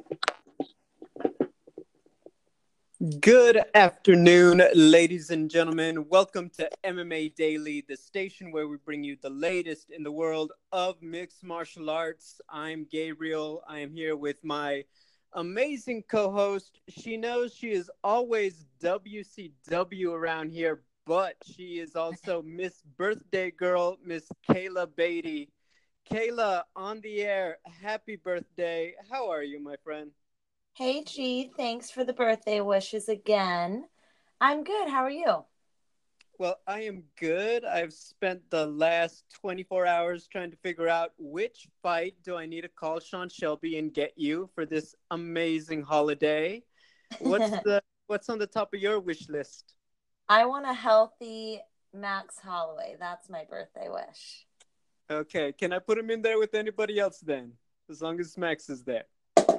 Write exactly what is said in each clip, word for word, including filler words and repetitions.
Good afternoon, ladies and gentlemen. Welcome to M M A Daily, the station where we bring you the latest in the world of mixed martial arts. I'm Gabriel. I am here with my amazing co-host. She knows she is always W C W around here, but she is also Miss Birthday Girl, Miss Kayla Beatty. Kayla, on the air, happy birthday. How are you, my friend? Hey G, thanks for the birthday wishes again. I'm good. How are you? Well, I am good. I've spent the last twenty-four hours trying to figure out which fight do I need to call Sean Shelby and get you for this amazing holiday. What's the what's on the top of your wish list? I want a healthy Max Holloway. That's my birthday wish. Okay, can I put him in there with anybody else then? As long as Max is there.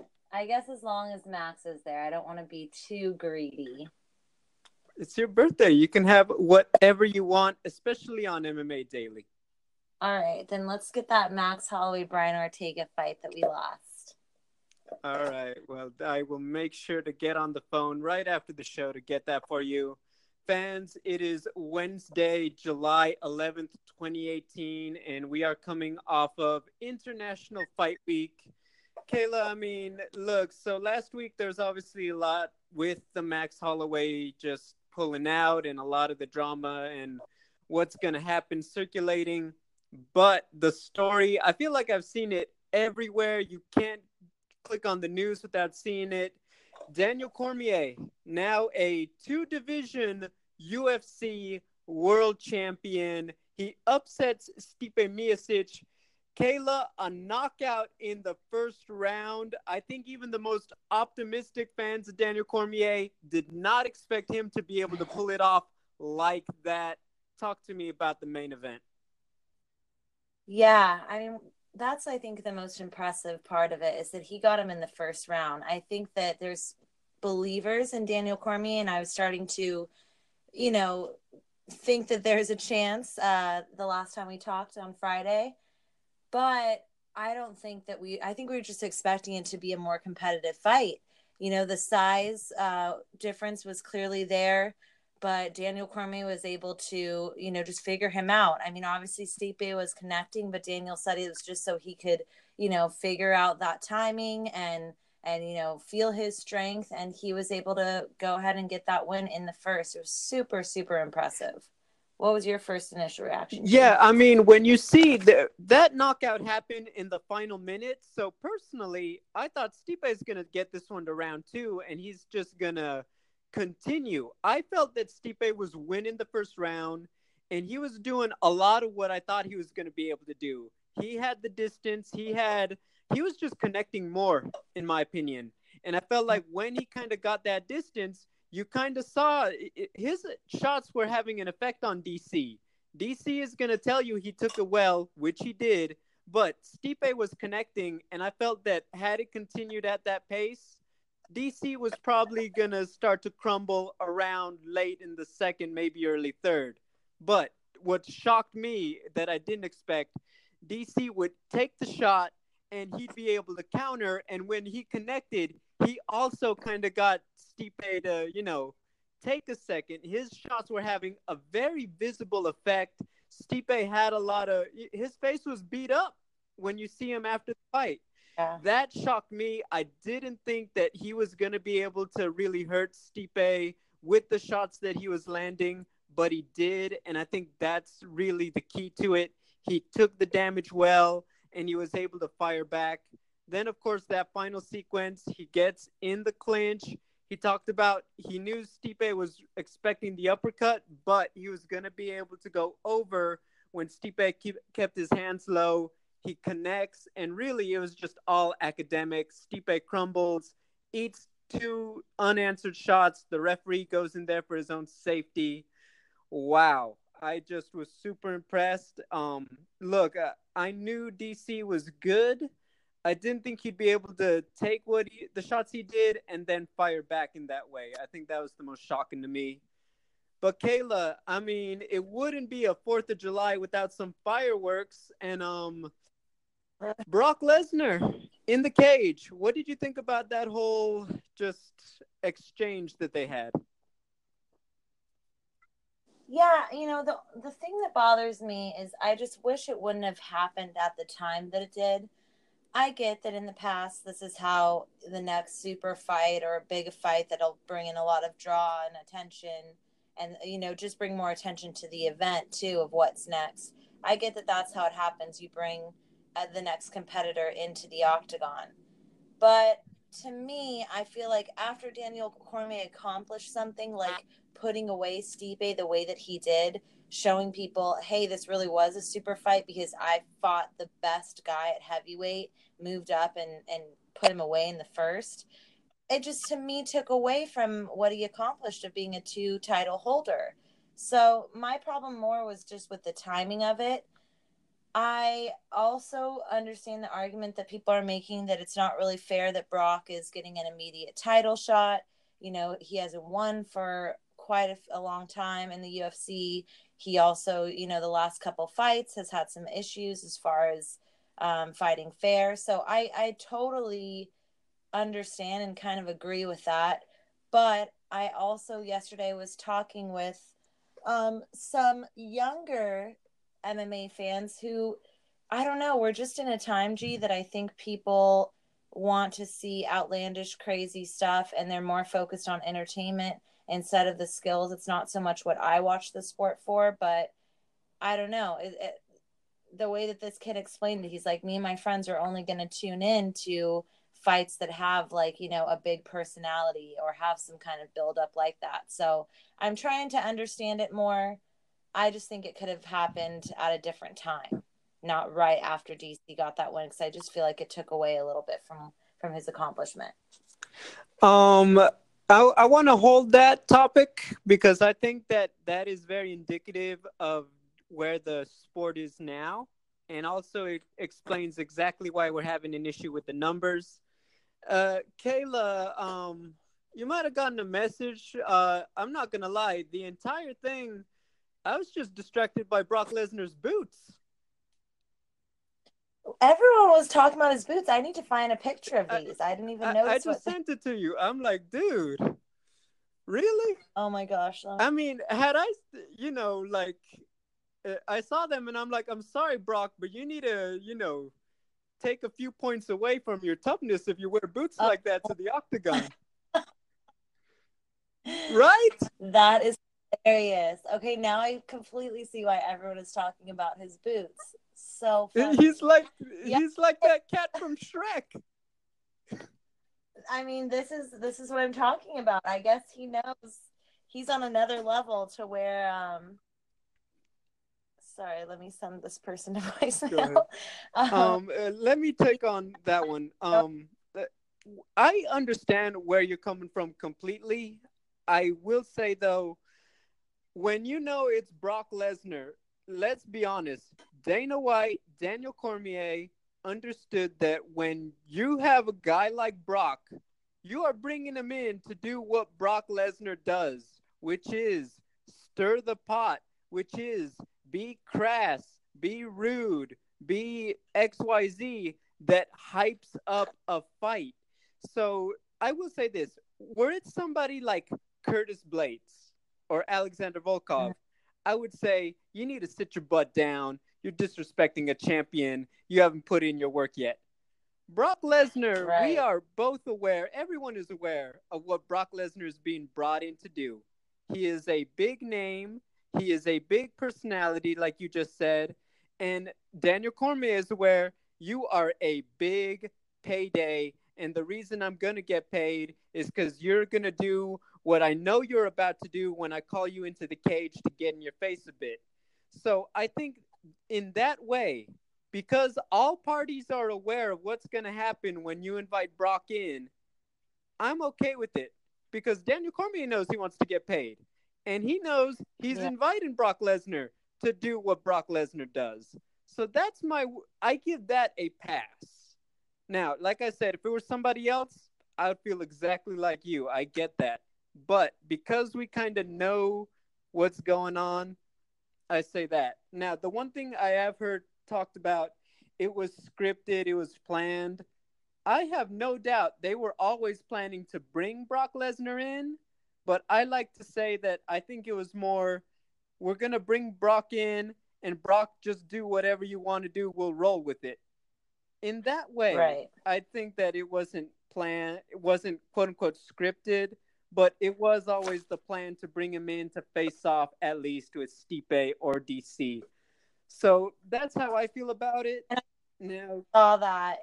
I guess as long as Max is there, I don't want to be too greedy. It's your birthday. You can have whatever you want, especially on M M A Daily. All right, then let's get that Max Holloway Brian Ortega fight that we lost. All right. Well, I will make sure to get on the phone right after the show to get that for you. Fans, it is Wednesday, July eleventh, twenty eighteen, and we are coming off of International Fight Week. Kayla, I mean, look, so last week there was obviously a lot with the Max Holloway just pulling out and a lot of the drama and what's going to happen circulating. But the story, I feel like I've seen it everywhere. You can't click on the news without seeing it. Daniel Cormier, now a two-division U F C world champion. He upsets Stipe Miocic. Kayla, a knockout in the first round. I think even the most optimistic fans of Daniel Cormier did not expect him to be able to pull it off like that. Talk to me about the main event. Yeah, I mean, that's, I think, the most impressive part of it is that he got him in the first round. I think that there's believers in Daniel Cormier, and I was starting to, you know, think that there's a chance uh, the last time we talked on Friday. But I don't think that we, I think we were just expecting it to be a more competitive fight. You know, the size uh, difference was clearly there, but Daniel Cormier was able to, you know, just figure him out. I mean, obviously Stipe was connecting, but Daniel said it was just so he could, you know, figure out that timing and, and, you know, feel his strength. And he was able to go ahead and get that win in the first. It was super, super impressive. What was your first initial reaction? Yeah, I mean, when you see the, that knockout happen in the final minute, so personally, I thought Stipe is going to get this one to round two, and he's just going to continue. I felt that Stipe was winning the first round, and he was doing a lot of what I thought he was going to be able to do. He had the distance. He had, he was just connecting more, in my opinion. And I felt like when he kind of got that distance, you kind of saw his shots were having an effect on D C. D C is going to tell you he took it well, which he did, but Stipe was connecting, and I felt that had it continued at that pace, D C was probably going to start to crumble around late in the second, maybe early third. But what shocked me that I didn't expect, D C would take the shot, and he'd be able to counter, and when he connected, he also kind of got Stipe to, you know, take a second. His shots were having a very visible effect. Stipe had a lot of, his face was beat up when you see him after the fight. Yeah. That shocked me. I didn't think that he was going to be able to really hurt Stipe with the shots that he was landing, but he did. And I think that's really the key to it. He took the damage well, and he was able to fire back. Then, of course, that final sequence, he gets in the clinch. He talked about he knew Stipe was expecting the uppercut, but he was going to be able to go over when Stipe keep, kept his hands low. He connects, and really it was just all academic. Stipe crumbles, eats two unanswered shots. The referee goes in there for his own safety. Wow. I just was super impressed. Um, look, uh, I knew D C was good. I didn't think he'd be able to take what he, the shots he did and then fire back in that way. I think that was the most shocking to me. But Kayla, I mean, it wouldn't be a fourth of July without some fireworks and um Brock Lesnar. In the cage, what did you think about that whole just exchange that they had? Yeah, you know, the the thing that bothers me is I just wish it wouldn't have happened at the time that it did. I get that in the past, this is how the next super fight or a big fight that'll bring in a lot of draw and attention and, you know, just bring more attention to the event too of what's next. I get that that's how it happens. You bring uh, the next competitor into the octagon. But to me, I feel like after Daniel Cormier accomplished something like putting away Stipe the way that he did, showing people, hey, this really was a super fight because I fought the best guy at heavyweight, moved up and, and put him away in the first. It just to me took away from what he accomplished of being a two title holder. So my problem more was just with the timing of it. I also understand the argument that people are making that it's not really fair that Brock is getting an immediate title shot. You know, he hasn't won for quite a, a long time in the U F C. He also, you know, the last couple fights has had some issues as far as um, fighting fair. So I, I totally understand and kind of agree with that. But I also yesterday was talking with um, some younger M M A fans who, I don't know, we're just in a time, G, that I think people want to see outlandish, crazy stuff and they're more focused on entertainment instead of the skills. It's not so much what I watch the sport for, but I don't know. It, it, the way that this kid explained it, he's like, me and my friends are only going to tune in to fights that have like, you know, a big personality or have some kind of build up like that. So I'm trying to understand it more. I just think it could have happened at a different time, not right after D C got that win, because I just feel like it took away a little bit from from his accomplishment. Um, I, I want to hold that topic because I think that that is very indicative of where the sport is now. And also, it explains exactly why we're having an issue with the numbers. Uh, Kayla, um, you might have gotten a message. Uh, I'm not going to lie. The entire thing, I was just distracted by Brock Lesnar's boots. Everyone was talking about his boots. I need to find a picture of I, these. I didn't even I, notice I just what. sent it to you. I'm like, dude, really? Oh my gosh! I mean, had I, you know, like, uh, I saw them and I'm like, I'm sorry, Brock, but you need to, you know, take a few points away from your toughness if you wear boots Oh. like that to the octagon. Right? That is hilarious. Okay, now I completely see why everyone is talking about his boots. So funny. He's like, yeah. he's like that cat from Shrek. I mean, this is this is what I'm talking about. I guess he knows he's on another level to where um sorry, let me send this person a voicemail. um, um uh, let me take on that one. Um I understand where you're coming from completely. I will say though, when you know it's Brock Lesnar, let's be honest, Dana White, Daniel Cormier understood that when you have a guy like Brock, you are bringing him in to do what Brock Lesnar does, which is stir the pot, which is be crass, be rude, be X Y Z that hypes up a fight. So I will say this: were it somebody like Curtis Blades or Alexander Volkov, I would say you need to sit your butt down. You're disrespecting a champion. You haven't put in your work yet. Brock Lesnar, right. We are both aware, everyone is aware of what Brock Lesnar is being brought in to do. He is a big name. He is a big personality, like you just said. And Daniel Cormier is aware you are a big payday. And the reason I'm going to get paid is because you're going to do what I know you're about to do when I call you into the cage to get in your face a bit. So I think in that way, because all parties are aware of what's going to happen when you invite Brock in, I'm okay with it because Daniel Cormier knows he wants to get paid. And he knows he's yeah. inviting Brock Lesnar to do what Brock Lesnar does. So that's my, I give that a pass. Now, like I said, if it were somebody else, I would feel exactly like you. I get that. But because we kind of know what's going on, I say that. Now, the one thing I have heard talked about, it was scripted, it was planned. I have no doubt they were always planning to bring Brock Lesnar in, but I like to say that I think it was more, we're going to bring Brock in and Brock just do whatever you want to do, we'll roll with it. In that way, Right. I think that it wasn't planned, it wasn't quote unquote scripted, but it was always the plan to bring him in to face off at least with Stipe or D C. So that's how I feel about it. And Now, I saw that.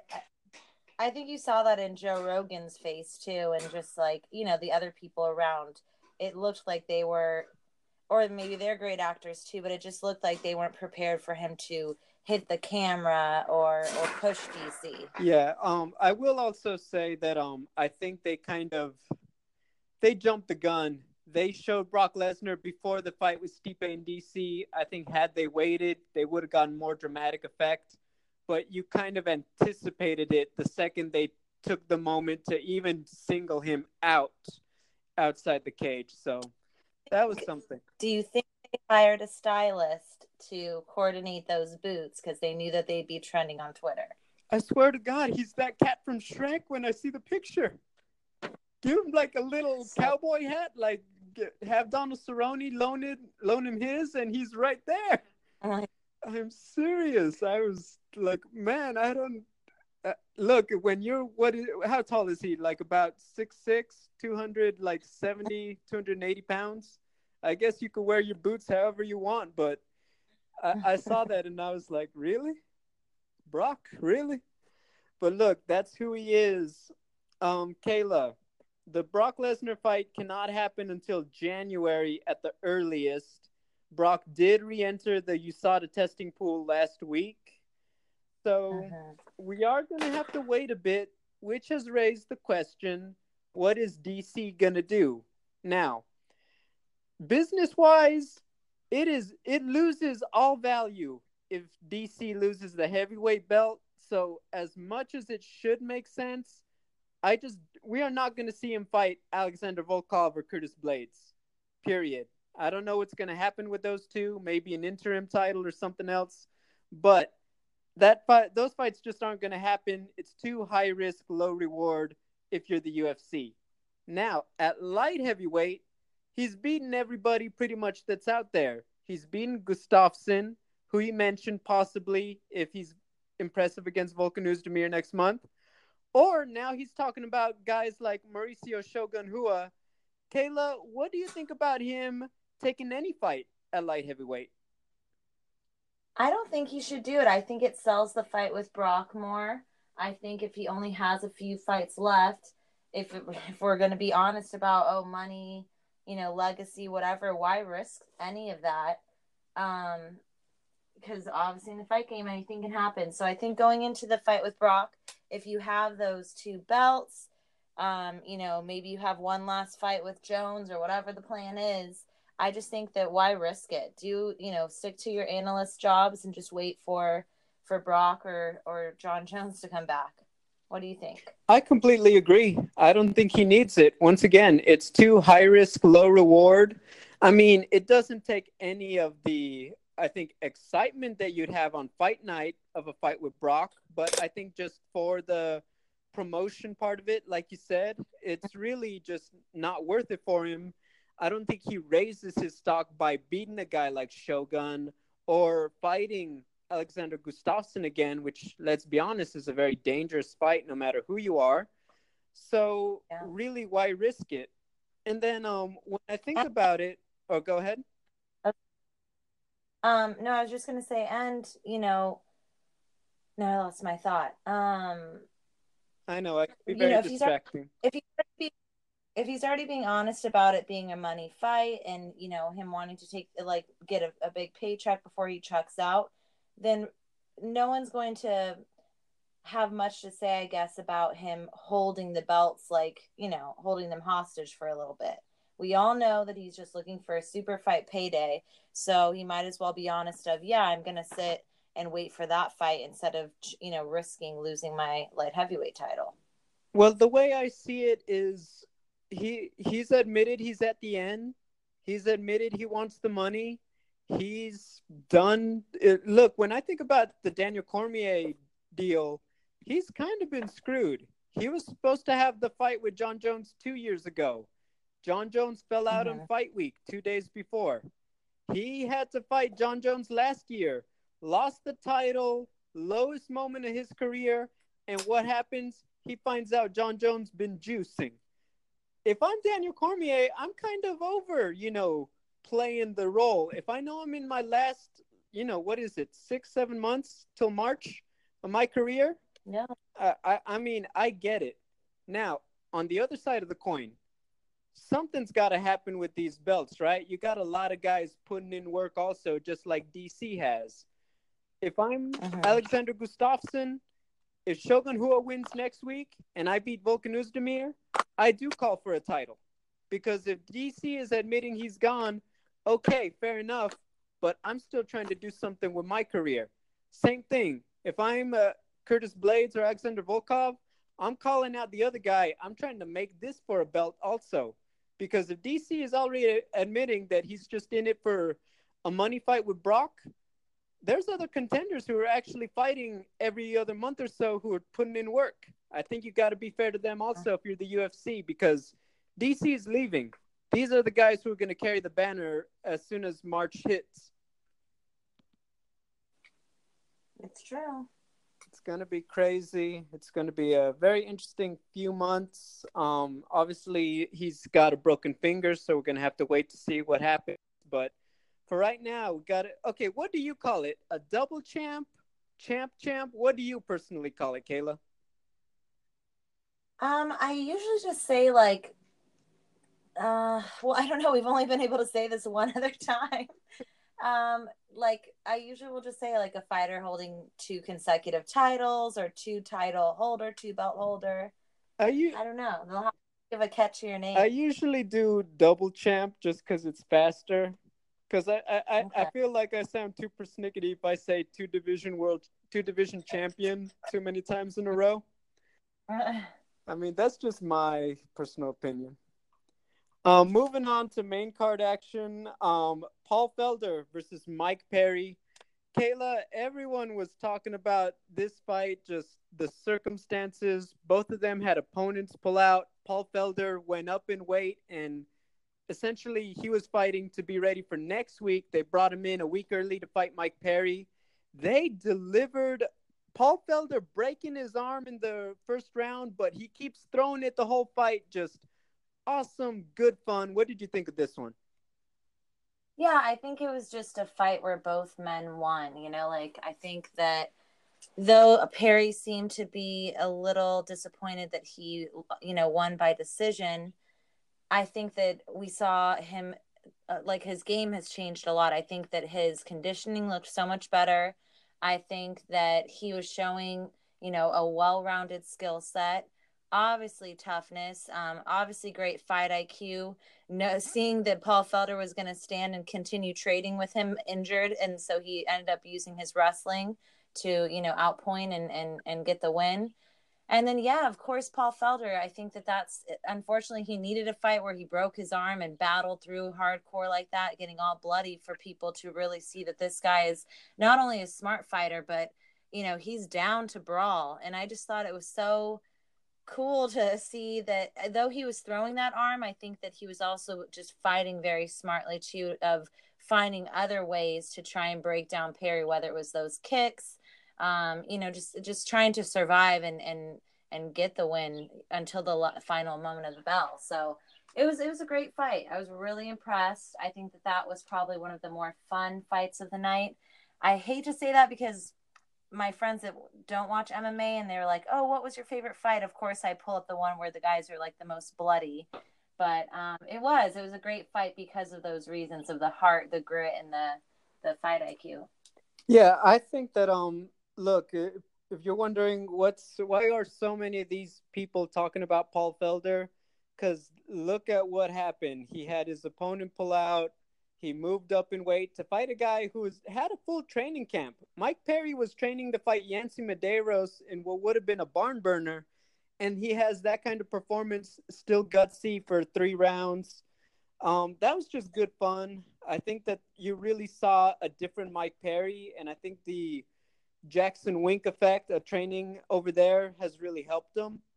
I think you saw that in Joe Rogan's face too, and just like, you know, the other people around. It looked like they were, or maybe they're great actors too, but it just looked like they weren't prepared for him to hit the camera or or push D C. yeah, um, I will also say that um, I think they kind of they jumped the gun. They showed Brock Lesnar before the fight with Stipe and D C. I think had they waited, they would have gotten more dramatic effect. But you kind of anticipated it the second they took the moment to even single him out outside the cage. So that was something. Do you think they hired a stylist to coordinate those boots because they knew that they'd be trending on Twitter? I swear to God, he's that cat from Shrek when I see the picture. Give him like a little so, cowboy hat, like get, have Donald Cerrone loan it, loan him his, and he's right there. Uh, I'm serious. I was like, man, I don't uh, look when you're what is how tall is he? Like about six six, two hundred, like seventy, two hundred eighty pounds. I guess you could wear your boots however you want, but I, I saw that and I was like, really, Brock, really? But look, that's who he is. Um, Kayla, the Brock Lesnar fight cannot happen until January at the earliest. Brock did re-enter the U S A D A testing pool last week. So uh-huh. we are going to have to wait a bit, which has raised the question, what is D C going to do? Now, business-wise, it is it loses all value if D C loses the heavyweight belt. So as much as it should make sense, I just we are not going to see him fight Alexander Volkov or Curtis Blades, period. I don't know what's going to happen with those two, maybe an interim title or something else, but that fight, those fights just aren't going to happen. It's too high risk, low reward if you're the U F C. Now, at light heavyweight, he's beaten everybody pretty much that's out there. He's beaten Gustafsson, who he mentioned possibly if he's impressive against Volkan Oezdemir next month. Or now he's talking about guys like Mauricio Shogun Rua. Kayla, what do you think about him taking any fight at light heavyweight? I don't think he should do it. I think it sells the fight with Brock more. I think if he only has a few fights left, if it, if we're going to be honest about, oh, money, you know, legacy, whatever, why risk any of that? Um, because obviously in the fight game, anything can happen. So I think going into the fight with Brock, if you have those two belts, um, you know, maybe you have one last fight with Jones or whatever the plan is. I just think that why risk it? Do, you know, stick to your analyst jobs and just wait for for Brock or, or John Jones to come back. What do you think? I completely agree. I don't think he needs it. Once again, it's too high risk, low reward. I mean, it doesn't take any of the, I think, excitement that you'd have on fight night of a fight with Brock. But I think just for the promotion part of it, like you said, it's really just not worth it for him. I don't think he raises his stock by beating a guy like Shogun or fighting Alexander Gustafsson again, which, let's be honest, is a very dangerous fight no matter who you are. So yeah. Really, why risk it? And then um, when I think about it, oh, go ahead. Um, no, I was just going to say, and, you know, no, I lost my thought. Um, I know, I can be very you know, distracting. If he's, already, if he's already being honest about it being a money fight and, you know, him wanting to take, like, get a, a big paycheck before he checks out, then no one's going to have much to say, I guess, about him holding the belts, like, you know, holding them hostage for a little bit. We all know that he's just looking for a super fight payday. So he might as well be honest of, yeah, I'm going to sit and wait for that fight instead of, you know, risking losing my light heavyweight title. Well, the way I see it is he he's admitted he's at the end. He's admitted he wants the money. He's done it. Look, when I think about the Daniel Cormier deal, he's kind of been screwed. He was supposed to have the fight with John Jones two years ago. John Jones fell out on Mm-hmm. fight week two days before. He had to fight John Jones last year, lost the title, lowest moment of his career, and what happens? He finds out John Jones been juicing. If I'm Daniel Cormier, I'm kind of over, you know, playing the role. If I know I'm in my last, you know, what is it, six, seven months till March of my career, No. I, I, I mean, I get it. Now, on the other side of the coin, something's got to happen with these belts, right? You got a lot of guys putting in work also, just like D C has. If I'm Mm-hmm. Alexander Gustafsson, if Shogun Rua wins next week and I beat Volkan Oezdemir, I do call for a title. Because if D C is admitting he's gone, okay, fair enough. But I'm still trying to do something with my career. Same thing. If I'm uh, Curtis Blades or Alexander Volkov, I'm calling out the other guy. I'm trying to make this for a belt also. Because if D C is already admitting that he's just in it for a money fight with Brock, there's other contenders who are actually fighting every other month or so who are putting in work. I think you got to be fair to them also if you're the U F C, because D C is leaving. These are the guys who are going to carry the banner as soon as March hits. It's true. It's going to be crazy. It's going to be a very interesting few months. Um, obviously, he's got a broken finger, so we're going to have to wait to see what happens. But for right now, we got it. Okay, what do you call it? A double champ? Champ, champ? What do you personally call it, Kayla? Um, I usually just say like, uh, well, I don't know. We've only been able to say this one other time. Um, like I usually will just say like a fighter holding two consecutive titles or two title holder, two belt holder. Are you? I don't know. They'll have to give a catch to your I name. usually do double champ just because it's faster. Because I, I, I I Okay. feel like I sound too persnickety if I say two division world, two division champion too many times in a row. I mean, that's just my personal opinion. Um, moving on to main card action, um, Paul Felder versus Mike Perry. Kayla, everyone was talking about this fight, just the circumstances. Both of them had opponents pull out. Paul Felder went up in weight, and essentially he was fighting to be ready for next week. They brought him in a week early to fight Mike Perry. They delivered. Paul Felder breaking his arm in the first round, but he keeps throwing it the whole fight. Just awesome, good fun. What did you think of this one? Yeah, I think it was just a fight where both men won. You know, like I think that though Perry seemed to be a little disappointed that he, you know, won by decision, I think that we saw him, uh, like his game has changed a lot. I think that his conditioning looked so much better. I think that he was showing, you know, a well rounded skill set. Obviously, toughness, um, obviously, great fight I Q. No, seeing that Paul Felder was going to stand and continue trading with him injured, and so he ended up using his wrestling to, you know, outpoint and and and get the win. And then, yeah, of course, Paul Felder. I think that that's unfortunately he needed a fight where he broke his arm and battled through hardcore like that, getting all bloody for people to really see that this guy is not only a smart fighter, but you know he's down to brawl. And I just thought it was so cool to see that though he was throwing that arm, I think that he was also just fighting very smartly too, of finding other ways to try and break down Perry, whether it was those kicks, um, you know, just just trying to survive and and and get the win until the final moment of the bell. So it was it was a great fight. I was really impressed. I think that that was probably one of the more fun fights of the night. I hate to say that because my friends that don't watch M M A and they're like, "Oh, what was your favorite fight?" Of course, I pull up the one where the guys are like the most bloody, but um, it was it was a great fight because of those reasons of the heart, the grit, and the the fight I Q. Yeah, I think that um look, if, if you're wondering what's why are so many of these people talking about Paul Felder, cuz look at what happened. He had his opponent pull out. He moved up in weight to fight a guy who's had a full training camp. Mike Perry was training to fight Yancy Medeiros in what would have been a barn burner, and he has that kind of performance, still gutsy for three rounds. Um, that was just good fun. I think that you really saw a different Mike Perry, and I think the Jackson Wink effect of training over there has really helped him.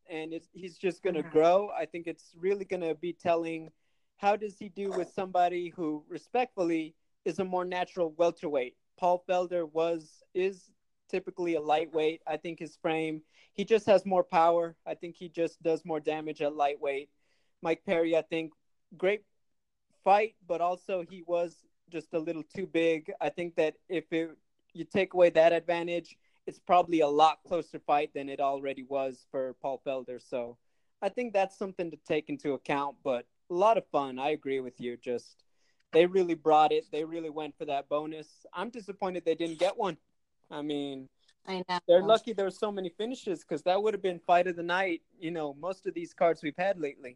and it's, he's just going to Mhm. grow. I think it's really going to be telling how does he do with somebody who respectfully is a more natural welterweight. Paul Felder was is typically a lightweight. I think his frame, he just has more power. I think he just does more damage at lightweight. Mike Perry, I think, great fight, but also he was just a little too big. I think that if it, you take away that advantage, it's probably a lot closer fight than it already was for Paul Felder. So I think that's something to take into account, but a lot of fun. I agree with you. Just they really brought it. They really went for that bonus. I'm disappointed they didn't get one. I mean, I they're know. lucky there were so many finishes because that would have been fight of the night. You know, most of these cards we've had lately.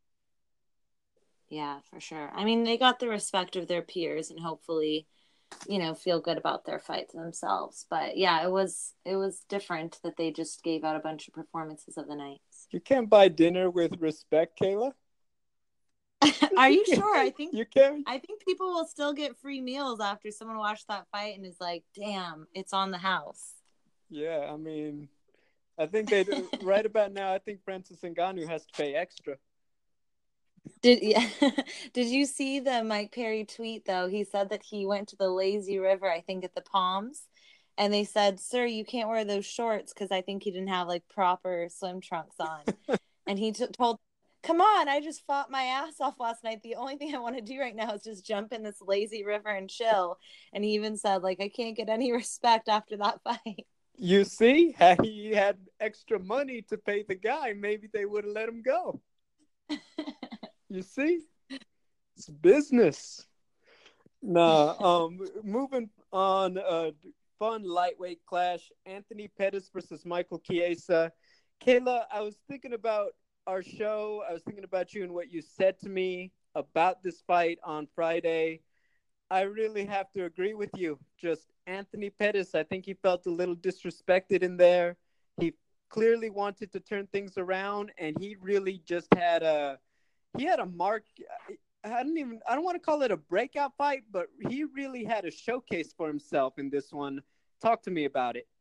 Yeah, for sure. I mean, they got the respect of their peers and hopefully, you know, feel good about their fights themselves. But yeah, it was it was different that they just gave out a bunch of performances of the nights. You can't buy dinner with respect, Kayla. Are you sure? I think You can. I think people will still get free meals after someone watched that fight and is like, "Damn, it's on the house." Yeah, I mean, I think they right about now. I think Francis Ngannou has to pay extra. Did yeah. Did you see the Mike Perry tweet though? He said that he went to the lazy river, I think at the Palms, and they said, "Sir, you can't wear those shorts because I think he didn't have like proper swim trunks on." And he t- told, "Come on, I just fought my ass off last night. The only thing I want to do right now is just jump in this lazy river and chill." And he even said, like, I can't get any respect after that fight. You see, had he had extra money to pay the guy, maybe they would have let him go. You see, it's business. Nah, um, moving on. Uh, fun lightweight clash: Anthony Pettis versus Michael Chiesa. Kayla, I was thinking about our show. I was thinking about you and what you said to me about this fight on Friday. I really have to agree with you. Just Anthony Pettis, I think he felt a little disrespected in there. He clearly wanted to turn things around, and he really just had a he had a mark. I don't even I don't want to call it a breakout fight, but he really had a showcase for himself in this one. Talk to me about it.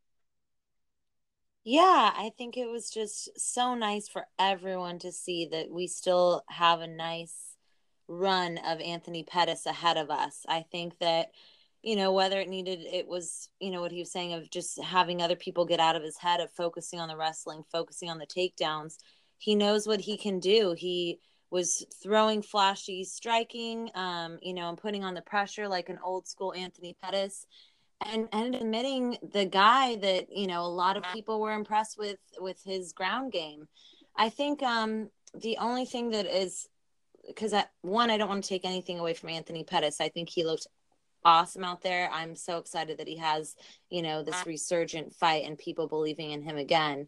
Yeah, I think it was just so nice for everyone to see that we still have a nice run of Anthony Pettis ahead of us. I think that, you know, whether it needed, it was, you know, what he was saying of just having other people get out of his head, of focusing on the wrestling, focusing on the takedowns. He knows what he can do. He was throwing flashy striking, um, you know, and putting on the pressure like an old school Anthony Pettis, and and admitting the guy that, you know, a lot of people were impressed with with his ground game. I think um the only thing that is, because at one, I don't want to take anything away from Anthony Pettis. I think he looked awesome out there. I'm so excited that he has, you know, this resurgent fight and people believing in him again.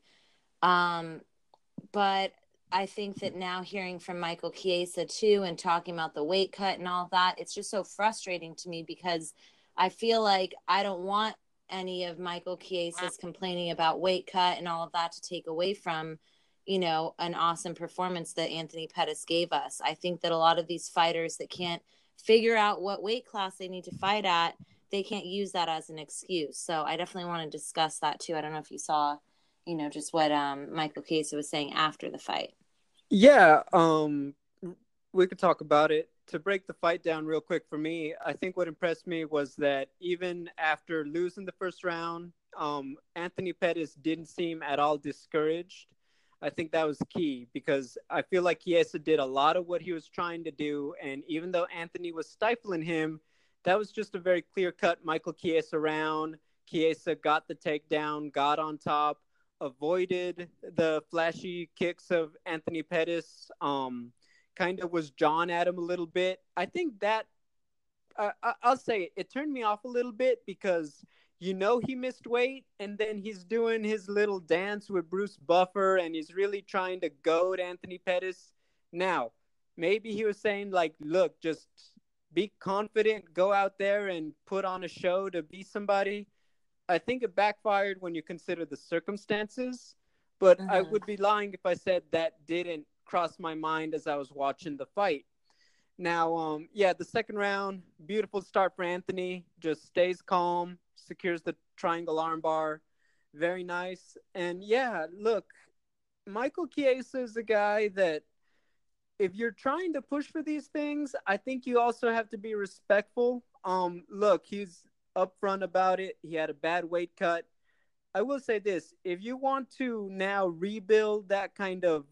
Um, but I think that now hearing from Michael Chiesa too and talking about the weight cut and all that, it's just so frustrating to me because I feel like I don't want any of Michael Chiesa's complaining about weight cut and all of that to take away from, you know, an awesome performance that Anthony Pettis gave us. I think that a lot of these fighters that can't figure out what weight class they need to fight at, they can't use that as an excuse. So I definitely want to discuss that too. I don't know if you saw, you know, just what um, Michael Chiesa was saying after the fight. Yeah, um, we could talk about it. To break the fight down real quick for me, I think what impressed me was that even after losing the first round, um, Anthony Pettis didn't seem at all discouraged. I think that was key because I feel like Chiesa did a lot of what he was trying to do. And even though Anthony was stifling him, that was just a very clear cut Michael Chiesa round. Chiesa got the takedown, got on top, avoided the flashy kicks of Anthony Pettis. Um, kind of was John at him a little bit. I think that uh, I'll say it, it turned me off a little bit because you know he missed weight, and then he's doing his little dance with Bruce Buffer, and he's really trying to goad Anthony Pettis. Now, maybe he was saying like, "Look, just be confident, go out there and put on a show to be somebody." I think it backfired when you consider the circumstances, but I Mm-hmm. would be lying if I said that didn't cross my mind as I was watching the fight. Now, um, yeah, the second round, beautiful start for Anthony. Just stays calm, secures the triangle armbar. Very nice. And yeah, look, Michael Chiesa is a guy that if you're trying to push for these things, I think you also have to be respectful. Um, look, he's upfront about it. He had a bad weight cut. I will say this: if you want to now rebuild that kind of,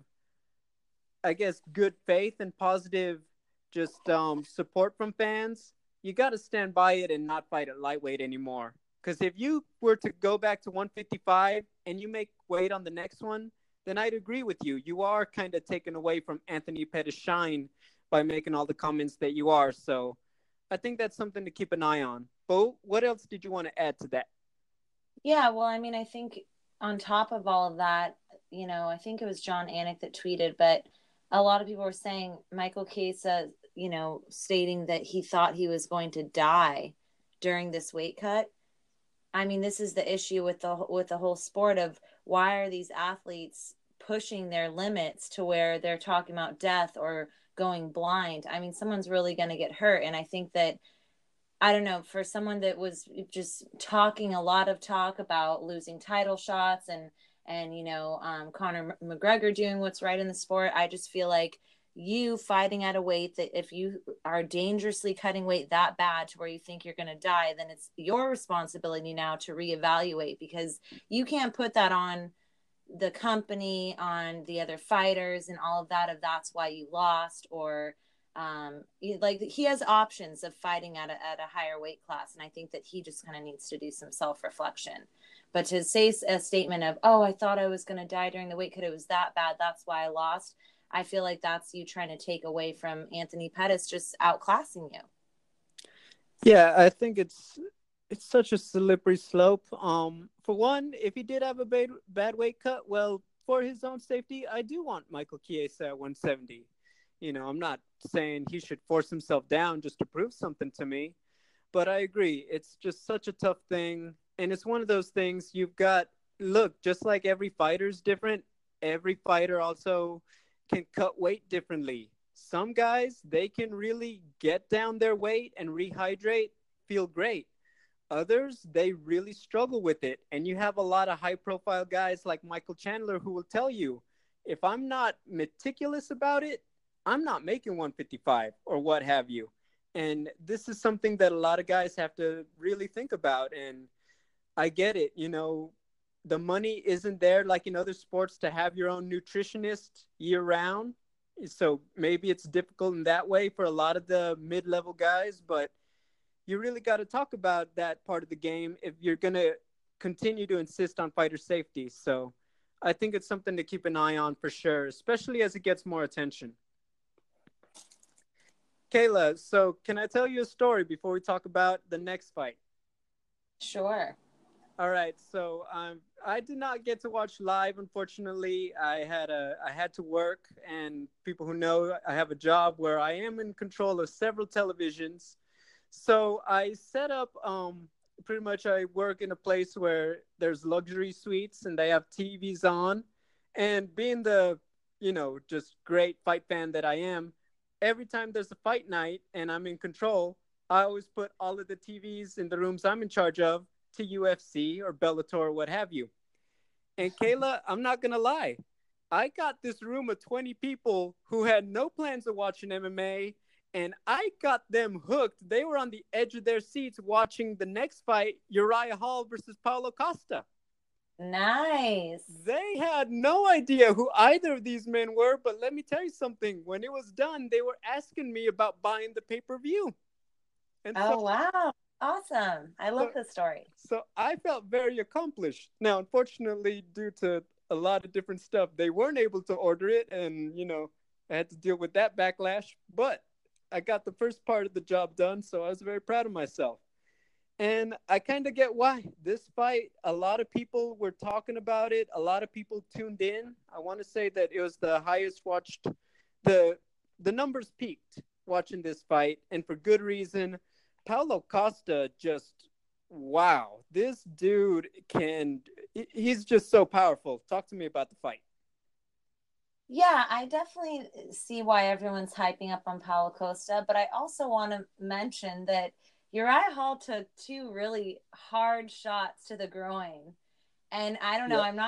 I guess, good faith and positive, just um, support from fans, you got to stand by it and not fight at lightweight anymore. Because if you were to go back to one fifty-five and you make weight on the next one, then I'd agree with you. You are kind of taken away from Anthony Pettis' shine by making all the comments that you are. So I think that's something to keep an eye on. But what else did you want to add to that? Yeah, well, I mean, I think on top of all of that, you know, I think it was John Anik that tweeted, but a lot of people were saying Michael Chiesa, you know, stating that he thought he was going to die during this weight cut. I mean, this is the issue with the with the whole sport of why are these athletes pushing their limits to where they're talking about death or going blind? I mean, someone's really going to get hurt, and I think that I don't know, for someone that was just talking a lot of talk about losing title shots and and you know um, Conor McGregor doing what's right in the sport, I just feel like you fighting at a weight that if you are dangerously cutting weight that bad to where you think you're going to die, then it's your responsibility now to reevaluate because you can't put that on the company, on the other fighters and all of that if that's why you lost or um like he has options of fighting at a, at a higher weight class, and I think that he just kind of needs to do some self-reflection. But to say a statement of, oh, I thought I was going to die during the weight cut, it was that bad, that's why I lost, I feel like that's you trying to take away from Anthony Pettis just outclassing you. Yeah, I think it's it's such a slippery slope. Um, for one, if he did have a bad, bad weight cut, well, for his own safety, I do want Michael Chiesa at one seventy. You know, I'm not saying he should force himself down just to prove something to me, but I agree. It's just such a tough thing, and it's one of those things you've got. Look, just like every fighter's different, every fighter also can cut weight differently. Some guys, they can really get down their weight and rehydrate, feel great. Others, they really struggle with it. And you have a lot of high profile guys like Michael Chandler who will tell you if I'm not meticulous about it, I'm not making one fifty-five or what have you. And this is something that a lot of guys have to really think about. And I get it. You know, the money isn't there like in other sports to have your own nutritionist year round. So maybe it's difficult in that way for a lot of the mid level guys, but you really got to talk about that part of the game if you're going to continue to insist on fighter safety. So I think it's something to keep an eye on for sure, especially as it gets more attention. Kayla, so can I tell you a story before we talk about the next fight? Sure. All right, so um, I did not get to watch live. Unfortunately, I had a I had to work, and people who know I have a job where I am in control of several televisions. So I set up. Um, pretty much, I work in a place where there's luxury suites, and they have T Vs on. And being the you know just great fight fan that I am, every time there's a fight night and I'm in control, I always put all of the T Vs in the rooms I'm in charge of to U F C or Bellator or what have you. And Kayla, I'm not going to lie. I got this room of twenty people who had no plans of watching M M A, and I got them hooked. They were on the edge of their seats watching the next fight, Uriah Hall versus Paulo Costa. Nice. They had no idea who either of these men were, but let me tell you something. When it was done, they were asking me about buying the pay-per-view. And oh, so wow. Awesome. I love so, this story. So I felt very accomplished. Now, unfortunately, due to a lot of different stuff, they weren't able to order it. And, you know, I had to deal with that backlash. But I got the first part of the job done. So I was very proud of myself. And I kind of get why. This fight, a lot of people were talking about it. A lot of people tuned in. I want to say that it was the highest watched. The, the numbers peaked watching this fight. And for good reason. Paulo Costa just, wow, this dude can, he's just so powerful. Talk to me about the fight. Yeah, I definitely see why everyone's hyping up on Paulo Costa, but I also want to mention that Uriah Hall took two really hard shots to the groin. And I don't know, Yep. I'm not a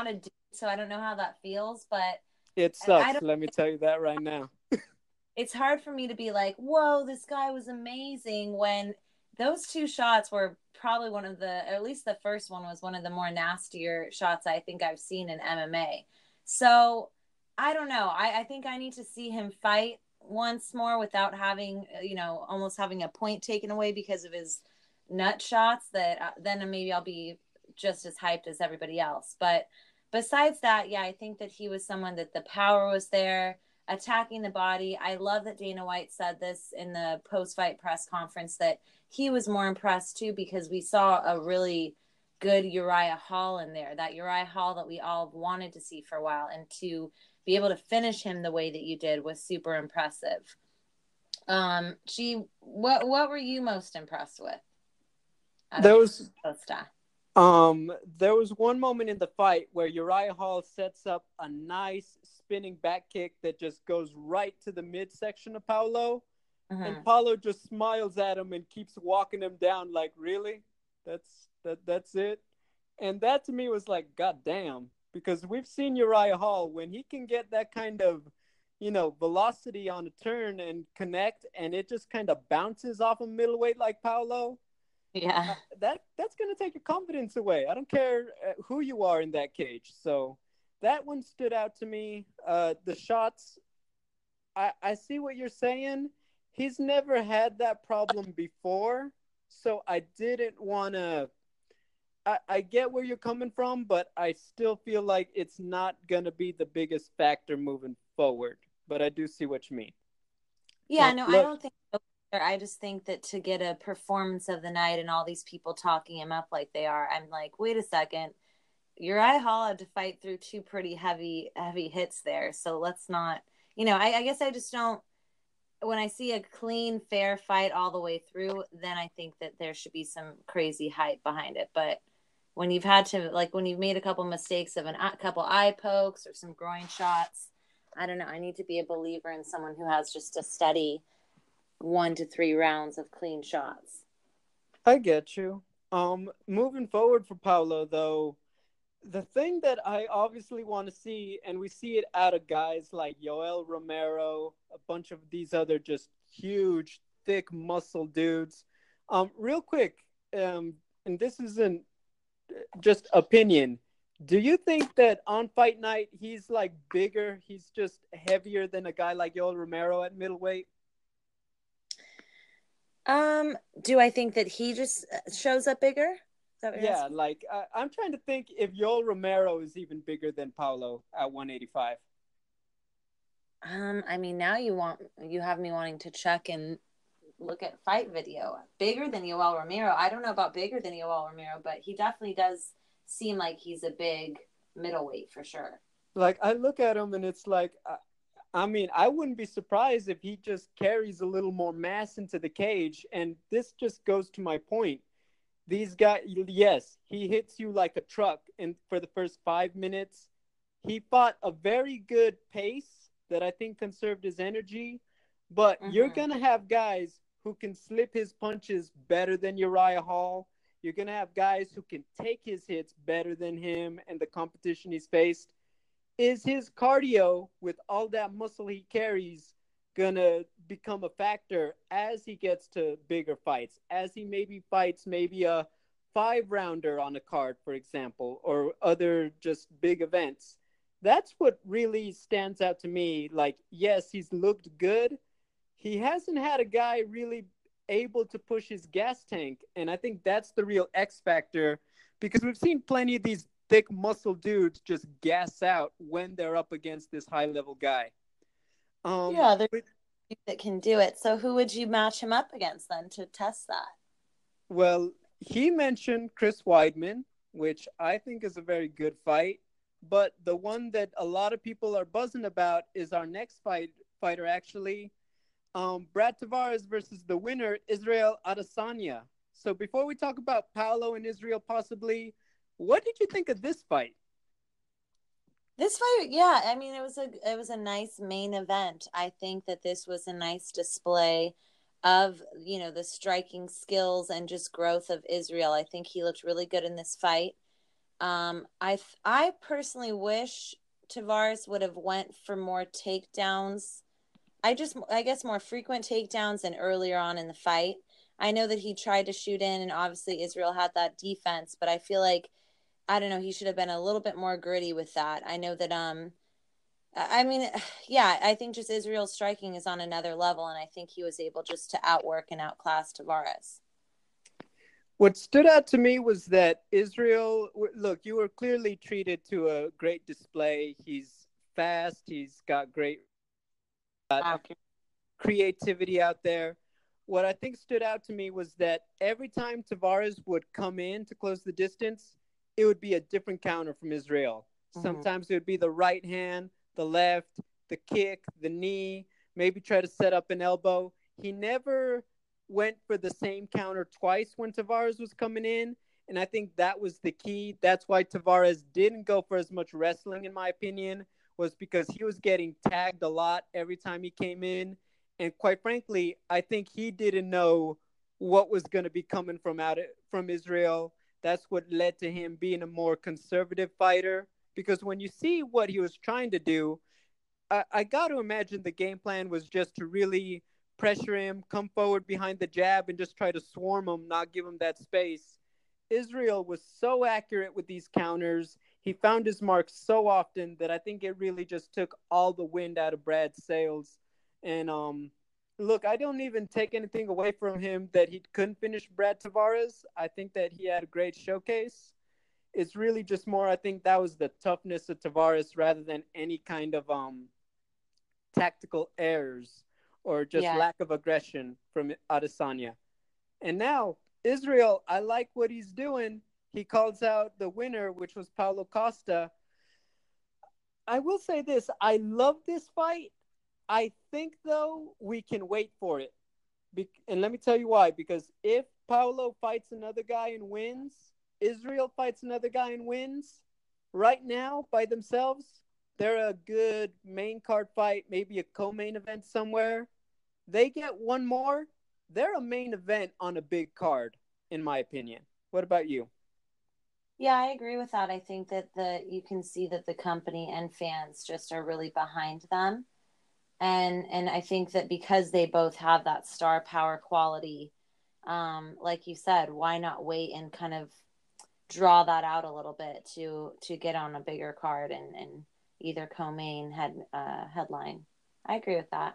so I don't know how that feels, but It I, I sucks. don't. Let me tell you that right now. It's hard for me to be like, whoa, this guy was amazing when those two shots were probably one of the, or at least the first one was one of the more nastier shots I think I've seen in M M A. So I don't know. I, I think I need to see him fight once more without having, you know, almost having a point taken away because of his nut shots. That uh, then maybe I'll be just as hyped as everybody else. But besides that, yeah, I think that he was someone that the power was there, attacking the body. I love that Dana White said this in the post-fight press conference that he was more impressed too because we saw a really good Uriah Hall in there, that Uriah Hall that we all wanted to see for a while, and to be able to finish him the way that you did was super impressive. Um, G, what what were you most impressed with out There of was Costa? um there was one moment in the fight where Uriah Hall sets up a nice spinning back kick that just goes right to the midsection of Paulo, and Mm-hmm. Paulo just smiles at him and keeps walking him down like, really? That's that that's it? And that to me was like, God damn, because we've seen Uriah Hall when he can get that kind of, you know, velocity on a turn and connect, and it just kind of bounces off a middleweight like Paulo. Yeah. Uh, that that's gonna take your confidence away. I don't care uh, who you are in that cage. So that one stood out to me. Uh, the shots, I I see what you're saying. He's never had that problem before, so I didn't want to. I, I get where you're coming from, but I still feel like it's not gonna be the biggest factor moving forward. But I do see what you mean. Yeah, Uh, no, I look, don't think so either. I just think that to get a performance of the night and all these people talking him up like they are, I'm like, wait a second. Uriah Hall had to fight through two pretty heavy, heavy hits there. So let's not, you know, I, I guess I just don't, when I see a clean, fair fight all the way through, then I think that there should be some crazy hype behind it. But when you've had to, like, when you've made a couple mistakes of an, a couple eye pokes or some groin shots, I don't know. I need to be a believer in someone who has just a steady one to three rounds of clean shots. I get you. Um, moving forward for Paulo though, the thing that I obviously want to see, and we see it out of guys like Yoel Romero, a bunch of these other just huge, thick muscle dudes. Um, real quick, um, and this isn't just opinion. Do you think that on fight night he's like bigger? He's just heavier than a guy like Yoel Romero at middleweight? Um, do I think that he just shows up bigger? Is that what you're Yeah, asking? like I, I'm trying to think if Yoel Romero is even bigger than Paulo at one eighty-five. Um, I mean, now you want you have me wanting to check and look at fight video. Bigger than Yoel Romero. I don't know about bigger than Yoel Romero, but he definitely does seem like he's a big middleweight for sure. Like I look at him and it's like, I, I mean, I wouldn't be surprised if he just carries a little more mass into the cage. And this just goes to my point. These guys, yes, he hits you like a truck. And for the first five minutes, he fought a very good pace that I think conserved his energy. But you're Mm-hmm. going to have guys who can slip his punches better than Uriah Hall. You're going to have guys who can take his hits better than him and the competition he's faced. Is his cardio with all that muscle he carries gonna become a factor as he gets to bigger fights, as he maybe fights maybe a five rounder on a card, for example, or other just big events? That's what really stands out to me. Like, yes, he's looked good. He hasn't had a guy really able to push his gas tank, and I think that's the real X factor, because we've seen plenty of these thick muscle dudes just gas out when they're up against this high level guy. Um, Yeah, there's but, people that can do it. So who would you match him up against then to test that? well, he mentioned Chris Weidman, which I think is a very good fight. But the one that a lot of people are buzzing about is our next fight fighter, actually. Um, Brad Tavares versus the winner, Israel Adesanya. So before we talk about Paolo and Israel possibly, what did you think of this fight? This fight, yeah, I mean, it was a it was a nice main event. I think that this was a nice display of, you know, the striking skills and just growth of Israel. I think he looked really good in this fight. Um, I th- I personally wish Tavares would have went for more takedowns. I just I guess more frequent takedowns than earlier on in the fight. I know that he tried to shoot in, and obviously Israel had that defense, but I feel like I don't know, he should have been a little bit more gritty with that. I know that um I mean, yeah, I think just Israel's striking is on another level, and I think he was able just to outwork and outclass Tavares. What stood out to me was that Israel, look, you were clearly treated to a great display. He's fast, he's got great creativity out there. What I think stood out to me was that every time Tavares would come in to close the distance, it would be a different counter from Israel. Mm-hmm. Sometimes it would be the right hand, the left, the kick, the knee, maybe try to set up an elbow. He never went for the same counter twice when Tavares was coming in. And I think that was the key. That's why Tavares didn't go for as much wrestling, in my opinion, was because he was getting tagged a lot every time he came in. And quite frankly, I think he didn't know what was going to be coming from out of, from Israel. That's what led to him being a more conservative fighter. Because when you see what he was trying to do, I, I got to imagine the game plan was just to really pressure him, come forward behind the jab, and just try to swarm him, not give him that space. Israel was so accurate with these counters. He found his mark so often that I think it really just took all the wind out of Brad's sails. And um, look, I don't even take anything away from him that he couldn't finish Brad Tavares. I think that he had a great showcase. It's really just more, I think that was the toughness of Tavares rather than any kind of um tactical errors or just yeah. lack of aggression from Adesanya. And now, Israel, I like what he's doing. He calls out the winner, which was Paulo Costa. I will say this. I love this fight. I think, though, we can wait for it. Be- and let me tell you why. Because if Paulo fights another guy and wins, Israel fights another guy and wins, right now, by themselves, they're a good main card fight, maybe a co-main event somewhere. They get one more, they're a main event on a big card, in my opinion. What about you? Yeah, I agree with that. I think that the you can see that the company and fans just are really behind them. And and I think that because they both have that star power quality, um, like you said, why not wait and kind of draw that out a little bit to to get on a bigger card and, and either co-main head uh, headline. I agree with that.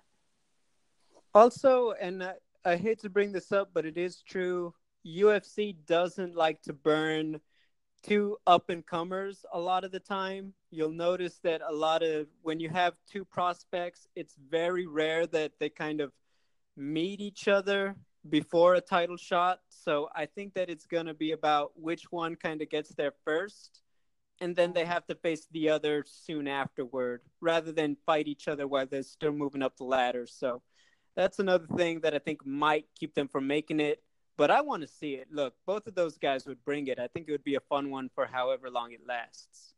Also, and I, I hate to bring this up, but it is true. U F C doesn't like to burn two up and comers a lot of the time. You'll notice that a lot of when you have two prospects, it's very rare that they kind of meet each other before a title shot. So I think that it's going to be about which one kind of gets there first, and then they have to face the other soon afterward rather than fight each other while they're still moving up the ladder. So that's another thing that I think might keep them from making it. But I want to see it. Look, both of those guys would bring it. I think it would be a fun one for however long it lasts.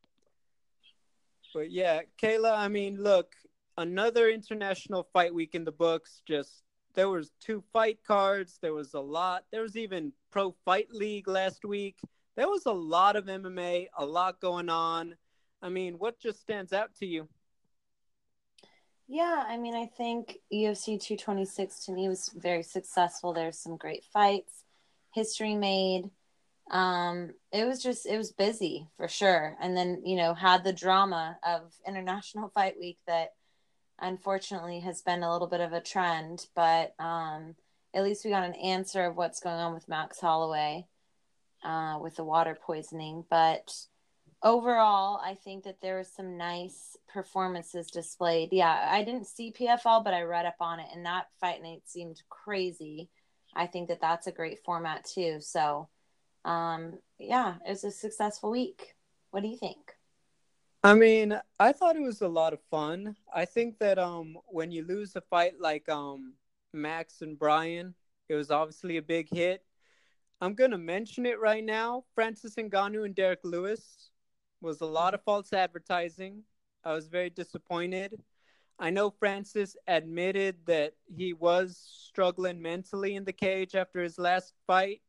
But yeah, Kayla, I mean, look, another international fight week in the books. Just there was two fight cards. There was a lot. There was even Pro Fight League last week. There was a lot of M M A, a lot going on. I mean, what just stands out to you? Yeah, I mean, I think U F C two twenty-six to me was very successful. There's some great fights, history made. Um, it was just, it was busy for sure. And then, you know, had the drama of International Fight Week that unfortunately has been a little bit of a trend, but um, at least we got an answer of what's going on with Max Holloway uh, with the water poisoning. But overall, I think that there was some nice performances displayed. Yeah, I didn't see P F L, but I read up on it, and that fight night seemed crazy. I think that that's a great format too. So, um, yeah, it was a successful week. What do you think? I mean, I thought it was a lot of fun. I think that um, when you lose a fight like um, Max and Brian, it was obviously a big hit. I'm going to mention it right now. Francis Ngannou and Derek Lewis was a lot of false advertising. I was very disappointed. I know Francis admitted that he was struggling mentally in the cage after his last fight.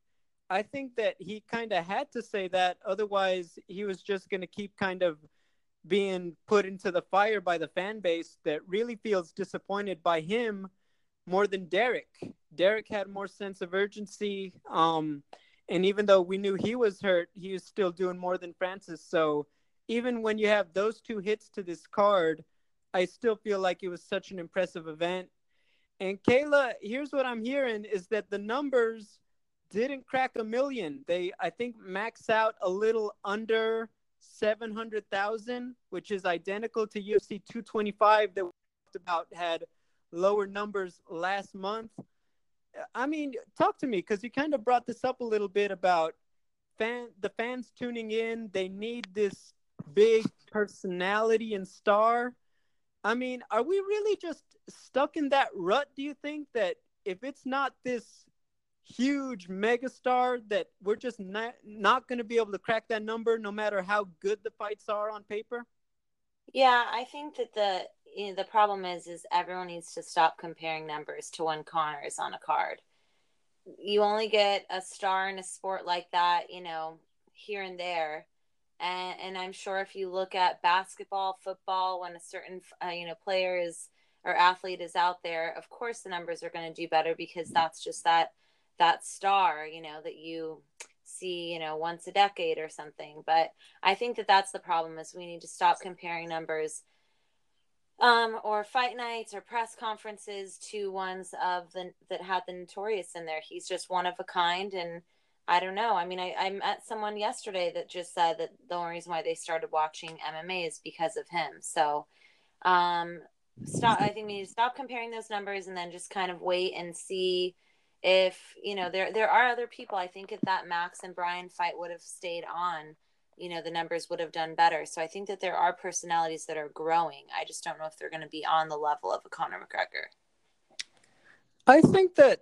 I think that he kind of had to say that. Otherwise, he was just going to keep kind of being put into the fire by the fan base that really feels disappointed by him more than Derek. Derek had more sense of urgency. Um, and even though we knew he was hurt, he was still doing more than Francis. So even when you have those two hits to this card, I still feel like it was such an impressive event. And Kayla, here's what I'm hearing is that the numbers didn't crack a million. They, I think, max out a little under seven hundred thousand, which is identical to U F C two twenty-five that we talked about had lower numbers last month. I mean, talk to me because you kind of brought this up a little bit about fan the fans tuning in. They need this big personality and star. I mean, are we really just stuck in that rut? Do you think that if it's not this huge megastar, that we're just not not going to be able to crack that number, no matter how good the fights are on paper? Yeah, I think that the you know, the problem is is everyone needs to stop comparing numbers to when Connor is on a card. You only get a star in a sport like that, you know, here and there. And, and I'm sure if you look at basketball, football, when a certain uh, you know player is or athlete is out there, of course the numbers are going to do better because that's just that that star, you know, that you see, you know, once a decade or something. But I think that that's the problem is we need to stop comparing numbers um, or fight nights or press conferences to ones of the that had the Notorious in there. He's just one of a kind, and I don't know. I mean, I, I met someone yesterday that just said that the only reason why they started watching M M A is because of him. So, um, stop. I think we need to stop comparing those numbers and then just kind of wait and see if you know there there are other people. I think if that Max and Brian fight would have stayed on, you know, the numbers would have done better. So I think that there are personalities that are growing. I just don't know if they're going to be on the level of a Conor McGregor. I think that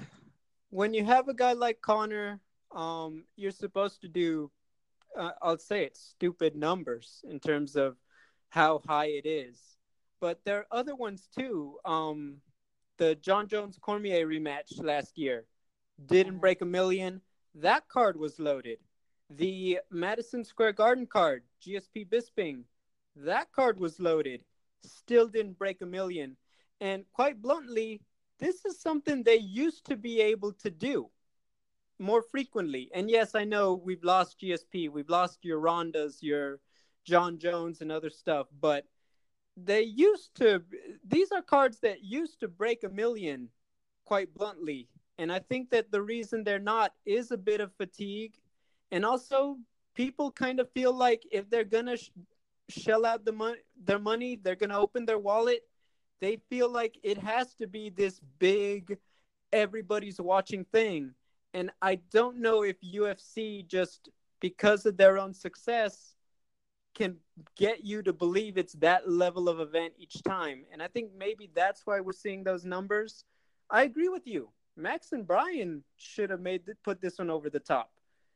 when you have a guy like Connor, um, you're supposed to do, uh, I'll say it, stupid numbers in terms of how high it is. But there are other ones too. Um, the John Jones Cormier rematch last year didn't Mm-hmm. break a million. That card was loaded. The Madison Square Garden card, G S P Bisping, that card was loaded. Still didn't break a million. And quite bluntly, this is something they used to be able to do more frequently. And yes, I know we've lost G S P, we've lost your Rondas, your John Jones, and other stuff, but they used to, these are cards that used to break a million, quite bluntly. And I think that the reason they're not is a bit of fatigue. And also, people kind of feel like if they're going to sh- shell out the mon- their money, they're going to open their wallet. They feel like it has to be this big, everybody's watching thing. And I don't know if U F C, just because of their own success, can get you to believe it's that level of event each time. And I think maybe that's why we're seeing those numbers. I agree with you. Max and Brian should have made put this one over the top.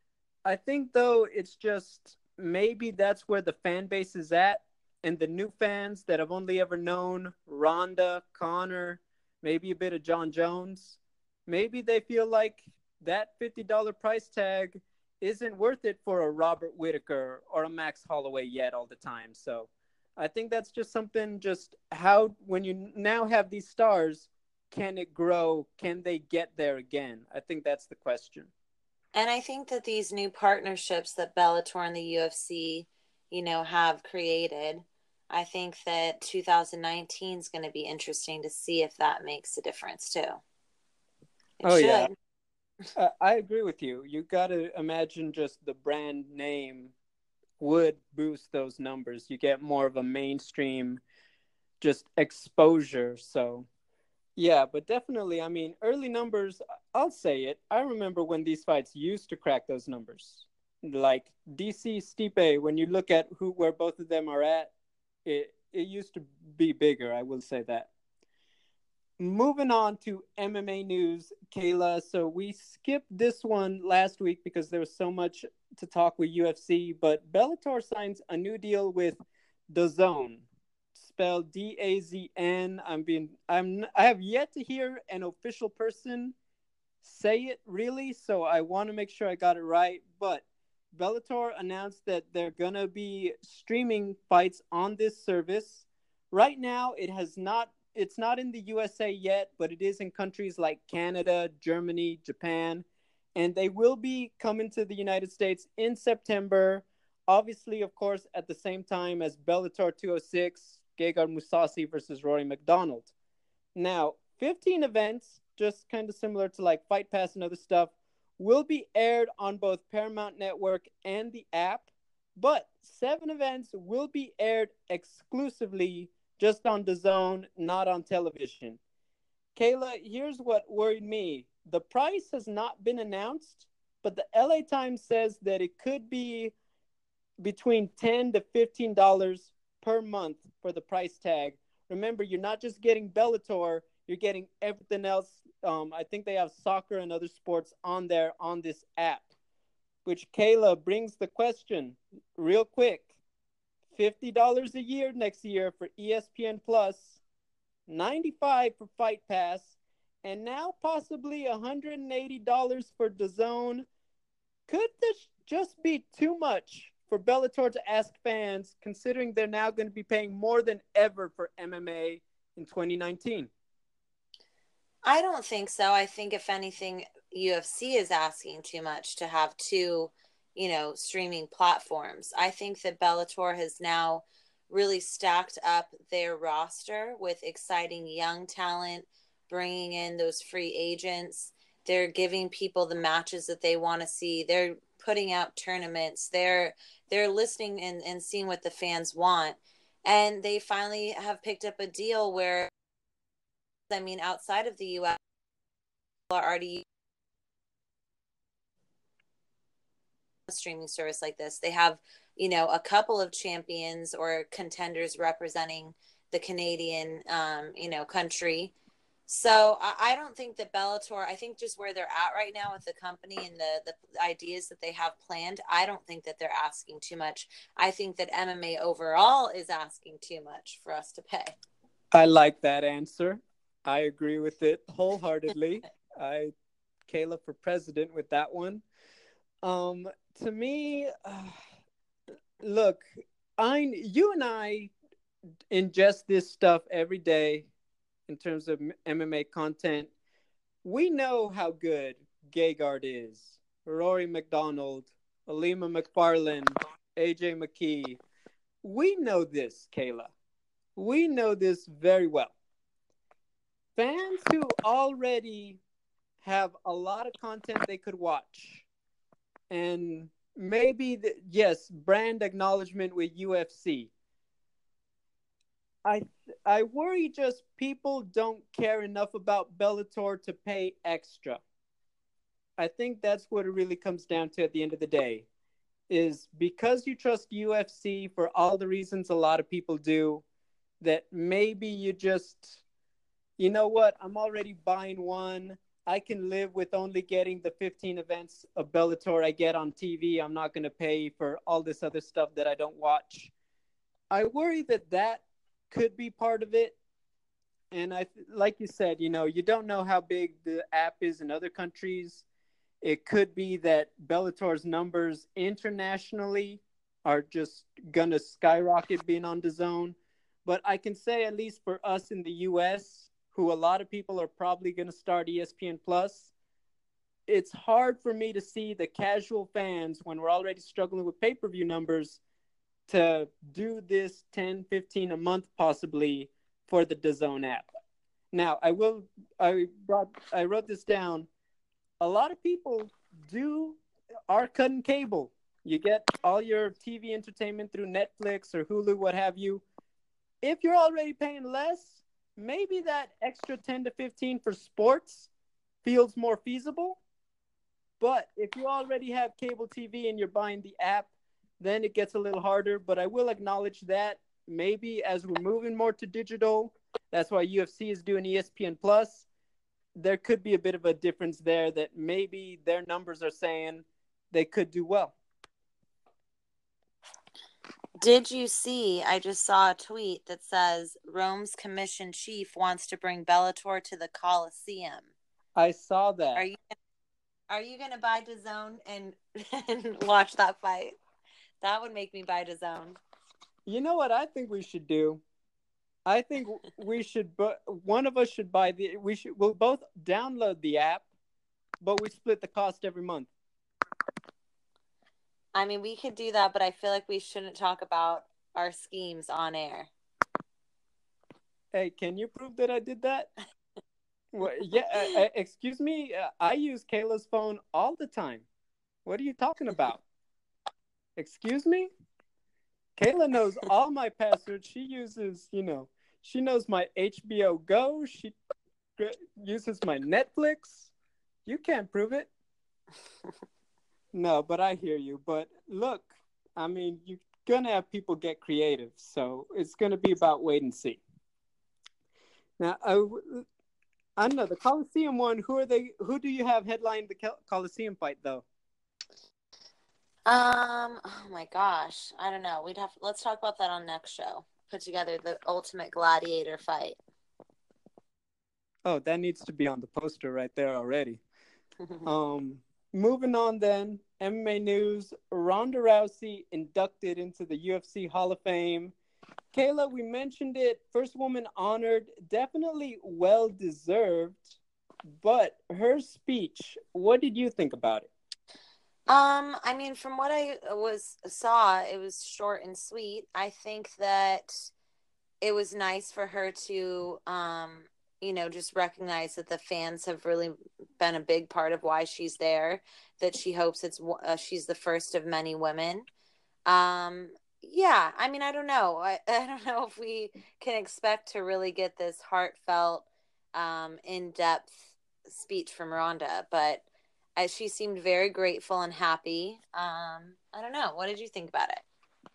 I think though it's just maybe that's where the fan base is at, and the new fans that have only ever known Ronda, Connor, maybe a bit of John Jones, maybe they feel like that fifty dollars price tag isn't worth it for a Robert Whitaker or a Max Holloway yet all the time. So I think that's just something, just how, when you now have these stars, can it grow? Can they get there again? I think that's the question. And I think that these new partnerships that Bellator and the U F C, you know, have created, I think that two thousand nineteen is going to be interesting to see if that makes a difference too. It Oh, yeah. should. Uh, I agree with you. You got to imagine just the brand name would boost those numbers. You get more of a mainstream just exposure. So, yeah, but definitely, I mean, early numbers, I'll say it. I remember when these fights used to crack those numbers. Like D C Stipe, when you look at who where both of them are at, it it used to be bigger, I will say that. Moving on to M M A news, Kayla. So we skipped this one last week because there was so much to talk with U F C, but Bellator signs a new deal with DAZN, spelled D A Z N. I'm being I'm I have yet to hear an official person say it really, so I want to make sure I got it right. But Bellator announced that they're gonna be streaming fights on this service. Right now, it has not. It's not in the U S A yet, but it is in countries like Canada, Germany, Japan, and they will be coming to the United States in September. Obviously, of course, at the same time as Bellator two oh six, Gegard Mousasi versus Rory McDonald. Now, fifteen events, just kind of similar to like Fight Pass and other stuff, will be aired on both Paramount Network and the app, but seven events will be aired exclusively just on the zone, not on television. Kayla, here's what worried me. The price has not been announced, but the L A Times says that it could be between ten to fifteen dollars per month for the price tag. Remember, you're not just getting Bellator, you're getting everything else. Um, I think they have soccer and other sports on there on this app, which Kayla brings the question real quick. fifty dollars a year next year for E S P N Plus, ninety-five dollars for Fight Pass, and now possibly one hundred eighty dollars for D A Z N. Could this just be too much for Bellator to ask fans, considering they're now going to be paying more than ever for M M A in twenty nineteen? I don't think so. I think if anything, U F C is asking too much to have two, you know, streaming platforms. I think that Bellator has now really stacked up their roster with exciting young talent, bringing in those free agents. They're giving people the matches that they want to see. They're putting out tournaments. They're they're listening and, and seeing what the fans want. And they finally have picked up a deal where, I mean, outside of the U S, people are already a streaming service like this. They have, you know, a couple of champions or contenders representing the Canadian, um, you know, country. So I, I don't think that Bellator, I think just where they're at right now with the company and the, the ideas that they have planned, I don't think that they're asking too much. I think that M M A overall is asking too much for us to pay. I like that answer. I agree with it wholeheartedly. I, Kayla for president with that one. Um, to me, uh, look, I, you and I ingest this stuff every day in terms of M M A content. We know how good Gegard is, Rory McDonald, Alima McFarlane, A J McKee. We know this, Kayla. We know this very well. Fans who already have a lot of content they could watch, and maybe, the, yes, brand acknowledgement with U F C. I I worry just people don't care enough about Bellator to pay extra. I think that's what it really comes down to at the end of the day. Is because you trust U F C for all the reasons a lot of people do, that maybe you just, you know what, I'm already buying one. I can live with only getting the fifteen events of Bellator I get on T V. I'm not going to pay for all this other stuff that I don't watch. I worry that that could be part of it. And I, like you said, you know, you don't know how big the app is in other countries. It could be that Bellator's numbers internationally are just going to skyrocket being on D A Z N. But I can say, at least for us in the U S, who a lot of people are probably going to start E S P N Plus, it's hard for me to see the casual fans, when we're already struggling with pay-per-view numbers, to do this ten, fifteen a month possibly for the D A Z N app. Now, I will, I brought, I wrote this down. A lot of people do, are cutting cable. You get all your T V entertainment through Netflix or Hulu, what have you. If you're already paying less, maybe that extra ten to fifteen for sports feels more feasible. But if you already have cable T V and you're buying the app, then it gets a little harder. But I will acknowledge that maybe as we're moving more to digital, that's why U F C is doing E S P N Plus. There could be a bit of a difference there, that maybe their numbers are saying they could do well. Did you see, I just saw a tweet that says Rome's commission chief wants to bring Bellator to the Coliseum. I saw Are that. you are you gonna buy DAZN and and watch that fight? That would make me buy DAZN. You know what I think we should do? I think we should, but one of us should buy the. We should. We'll both download the app, but we split the cost every month. I mean, we could do that, but I feel like we shouldn't talk about our schemes on air. Hey, can you prove that I did that? Well, yeah. Uh, uh, excuse me. Uh, I use Kayla's phone all the time. What are you talking about? Excuse me. Kayla knows all my passwords. She uses, you know, she knows my H B O Go. She uses my Netflix. You can't prove it. No, but I hear you. But look, I mean, you're going to have people get creative. So it's going to be about wait and see. Now, I, I don't know. The Coliseum one, who are they? Who do you have headline the Coliseum fight, though? Um, oh my gosh. I don't know. We'd have let's talk about that on next show. Put together the ultimate gladiator fight. Oh, that needs to be on the poster right there already. um, moving on then, M M A news, Ronda Rousey inducted into the U F C Hall of Fame. Kayla, we mentioned it, first woman honored, definitely well deserved, but her speech, what did you think about it? Um, I mean, from what I was saw, it was short and sweet. I think that it was nice for her to, um, you know, just recognize that the fans have really been a big part of why she's there. That she hopes it's uh, she's the first of many women. Um, yeah, I mean, I don't know. I, I don't know if we can expect to really get this heartfelt, um, in-depth speech from Ronda, but as she seemed very grateful and happy. Um, I don't know. What did you think about it?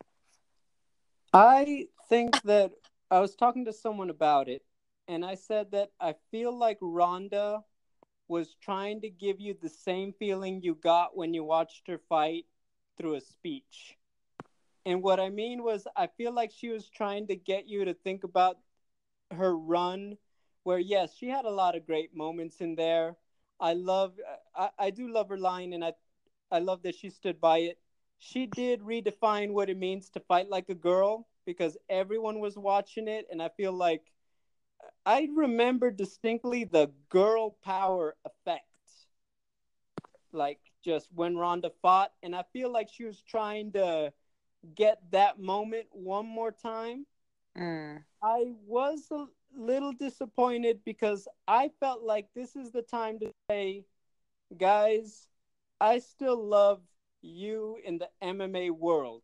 I think that I was talking to someone about it, and I said that I feel like Ronda was trying to give you the same feeling you got when you watched her fight through a speech. And what I mean was, I feel like she was trying to get you to think about her run, where, yes, she had a lot of great moments in there. I love, I, I do love her line, and I, I love that she stood by it. She did redefine what it means to fight like a girl because everyone was watching it, and I feel like I remember distinctly the girl power effect, like just when Ronda fought, and I feel like she was trying to get that moment one more time. Mm. I was a little disappointed because I felt like this is the time to say, guys, I still love you in the M M A world.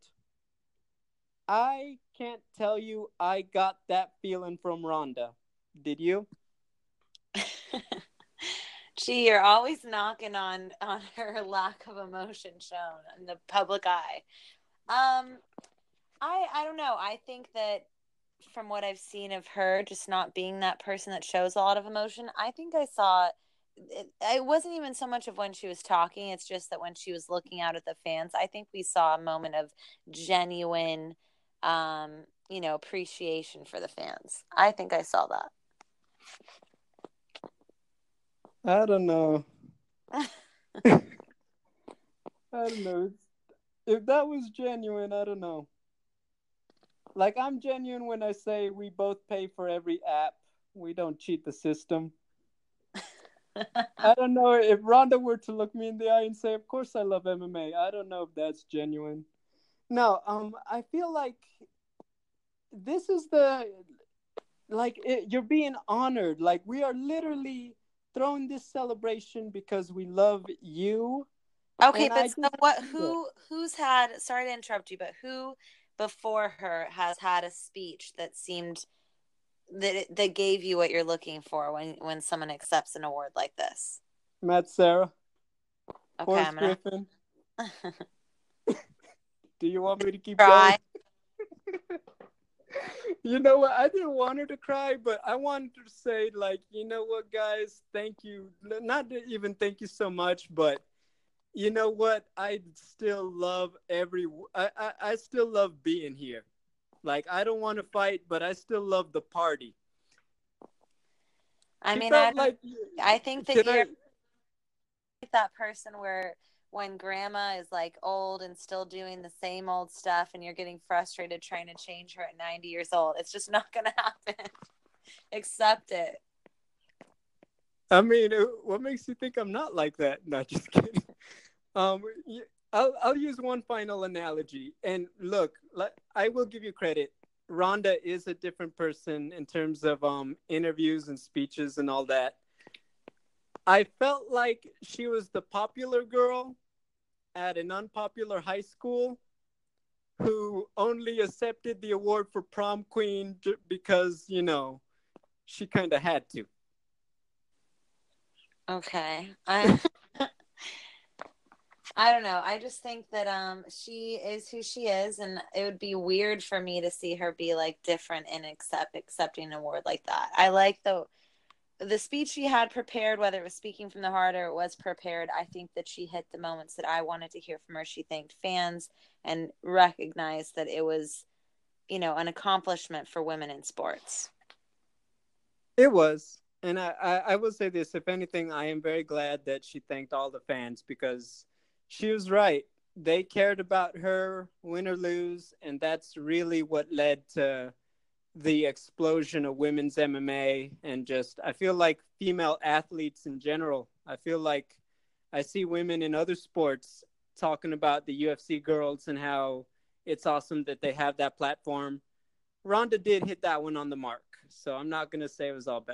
I can't tell you I got that feeling from Ronda. Did you? Gee, you're always knocking on on her lack of emotion shown in the public eye. Um, I I don't know. I think that from what I've seen of her, just not being that person that shows a lot of emotion, I think I saw it, it wasn't even so much of when she was talking. It's just that when she was looking out at the fans, I think we saw a moment of genuine, um, you know, appreciation for the fans. I think I saw that. I don't know. I don't know. If that was genuine, I don't know. Like, I'm genuine when I say we both pay for every app. We don't cheat the system. I don't know if Ronda were to look me in the eye and say, of course I love M M A. I don't know if that's genuine. No, um, I feel like this is the, like, it, you're being honored. Like, we are literally throwing this celebration because we love you. Okay, And but I so just, what? Who who's had? Sorry to interrupt you, but who before her has had a speech that seemed that that gave you what you're looking for when when someone accepts an award like this? Matt Sarah, Okay, Horace I'm gonna Griffin. Do you want me to keep try. going? You know what? I didn't want her to cry, but I wanted to say, like, you know what, guys? Thank you. Not to even thank you so much, but you know what? I still love every. I, I, I still love being here. Like, I don't want to fight, but I still love the party. I She mean, I felt don't, like, I think that can you're I? like that person where when grandma is like old and still doing the same old stuff and you're getting frustrated trying to change her at ninety years old, it's just not going to happen. Accept it. I mean, uh, what makes you think I'm not like that? Not just kidding. Um, y- I'll I'll use one final analogy. And look, le- I will give you credit. Rhonda is a different person in terms of um interviews and speeches and all that. I felt like she was the popular girl at an unpopular high school who only accepted the award for prom queen j- because, you know, she kind of had to. Okay. I I don't know. I just think that um she is who she is, and it would be weird for me to see her be like different and accept accepting an award like that. I like the the speech she had prepared, whether it was speaking from the heart or it was prepared. I think that she hit the moments that I wanted to hear from her. She thanked fans and recognized that it was, you know, an accomplishment for women in sports. It was. And I, I, I will say this, if anything, I am very glad that she thanked all the fans because she was right. They cared about her, win or lose, and that's really what led to the explosion of women's M M A and just I feel like female athletes in general. I feel like I see women in other sports talking about the U F C girls and how it's awesome that they have that platform. Ronda did hit that one on the mark, so I'm not gonna say it was all bad.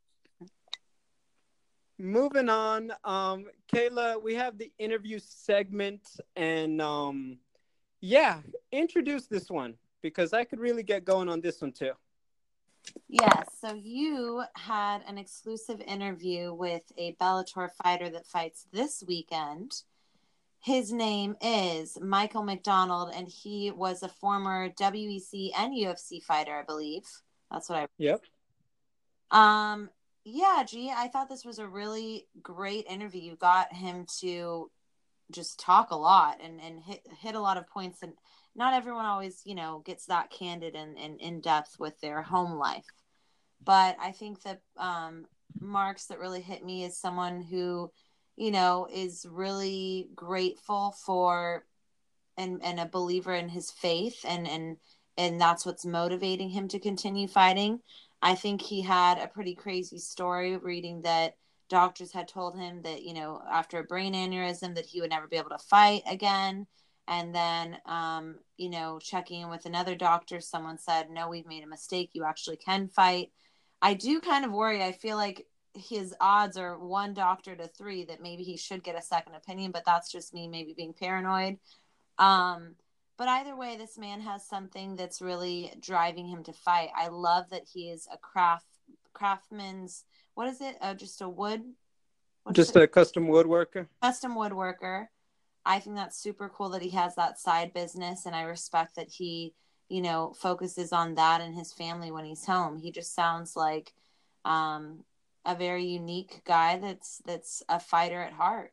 Moving on, um, Kayla, we have the interview segment, and um, yeah, introduce this one because I could really get going on this one too. Yes, so you had an exclusive interview with a Bellator fighter that fights this weekend. His name is Michael McDonald, and he was a former W E C and U F C fighter, I believe. That's what Yep. I. Um, yeah, gee, I thought this was a really great interview. You got him to just talk a lot and and hit hit a lot of points, and not everyone always, you know, gets that candid and, and in depth with their home life. But I think that um, marks that really hit me is someone who, you know, is really grateful for and and a believer in his faith, and and and that's what's motivating him to continue fighting. I think he had a pretty crazy story reading that doctors had told him that, you know, after a brain aneurysm that he would never be able to fight again. And then, um, you know, checking in with another doctor, someone said, no, we've made a mistake. You actually can fight. I do kind of worry. I feel like his odds are one doctor to three that maybe he should get a second opinion, but that's just me maybe being paranoid. Um, but either way, this man has something that's really driving him to fight. I love that he is a craft craftsman's. What is it? Uh, just a wood. What is Just it? a custom woodworker. Custom woodworker. I think that's super cool that he has that side business, and I respect that he, you know, focuses on that and his family when he's home. He just sounds like um, a very unique guy that's that's a fighter at heart.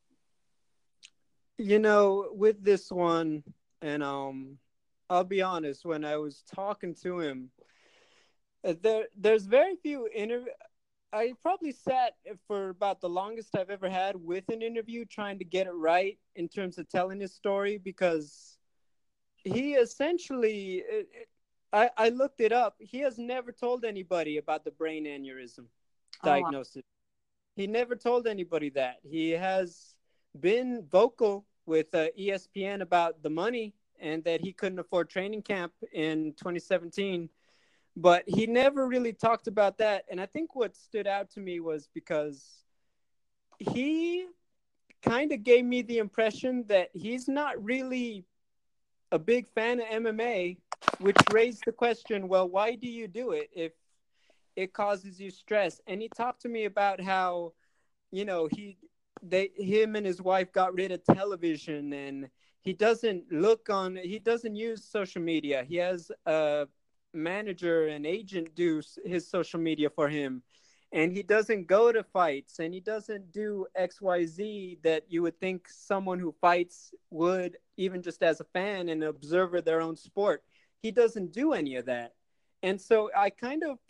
You know, with this one, and um, I'll be honest, when I was talking to him, uh, there there's very few interview. I probably sat for about the longest I've ever had with an interview trying to get it right in terms of telling his story because he essentially, I, I looked it up. He has never told anybody about the brain aneurysm Oh wow. diagnosis. He never told anybody that. He has been vocal with uh, E S P N about the money and that he couldn't afford training camp in twenty seventeen. But he never really talked about that. And I think what stood out to me was because he kind of gave me the impression that he's not really a big fan of M M A, which raised the question, well, why do you do it if it causes you stress? And he talked to me about how, you know, he they him and his wife got rid of television and he doesn't look on he doesn't use social media. He has a manager and agent do his social media for him, and he doesn't go to fights and he doesn't do xyz that you would think someone who fights would, even just as a fan and observer their own sport. He doesn't do any of that. And so I kind of felt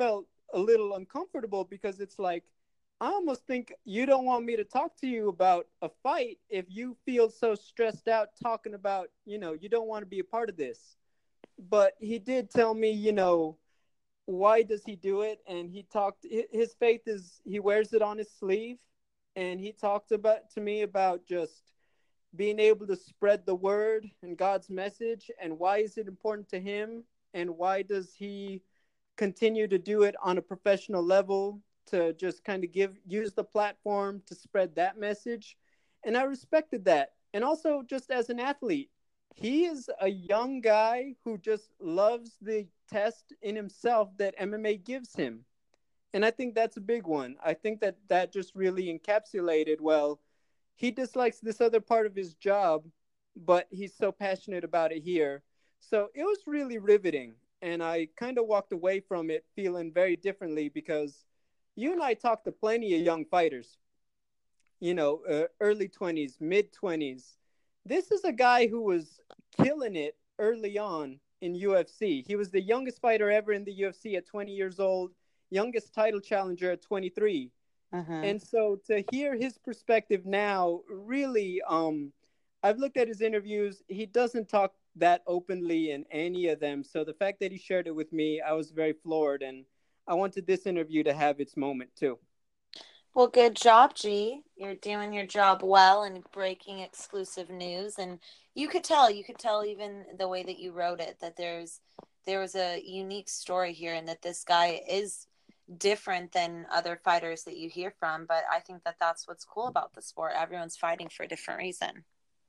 a little uncomfortable because it's like, I almost think you don't want me to talk to you about a fight if you feel so stressed out talking about, you know, you don't want to be a part of this. But he did tell me, you know, why does he do it? And he talked, his faith is, he wears it on his sleeve. And he talked about to me about just being able to spread the word and God's message, and why is it important to him, and why does he continue to do it on a professional level, to just kind of give use the platform to spread that message. And I respected that. And also, just as an athlete, he is a young guy who just loves the test in himself that M M A gives him. And I think that's a big one. I think that that just really encapsulated, well, he dislikes this other part of his job, but he's so passionate about it here. So it was really riveting. And I kind of walked away from it feeling very differently, because you and I talked to plenty of young fighters, you know, uh, early twenties, mid twenties. This is a guy who was killing it early on in U F C. He was the youngest fighter ever in the U F C at twenty years old, youngest title challenger at twenty-three. Mm-hmm. And so to hear his perspective now, really, um, I've looked at his interviews. He doesn't talk that openly in any of them. So the fact that he shared it with me, I was very floored. And I wanted this interview to have its moment too. Well, good job, G. You're doing your job well and breaking exclusive news. And you could tell, you could tell even the way that you wrote it, that there's there was a unique story here, and that this guy is different than other fighters that you hear from. But I think that that's what's cool about the sport. Everyone's fighting for a different reason.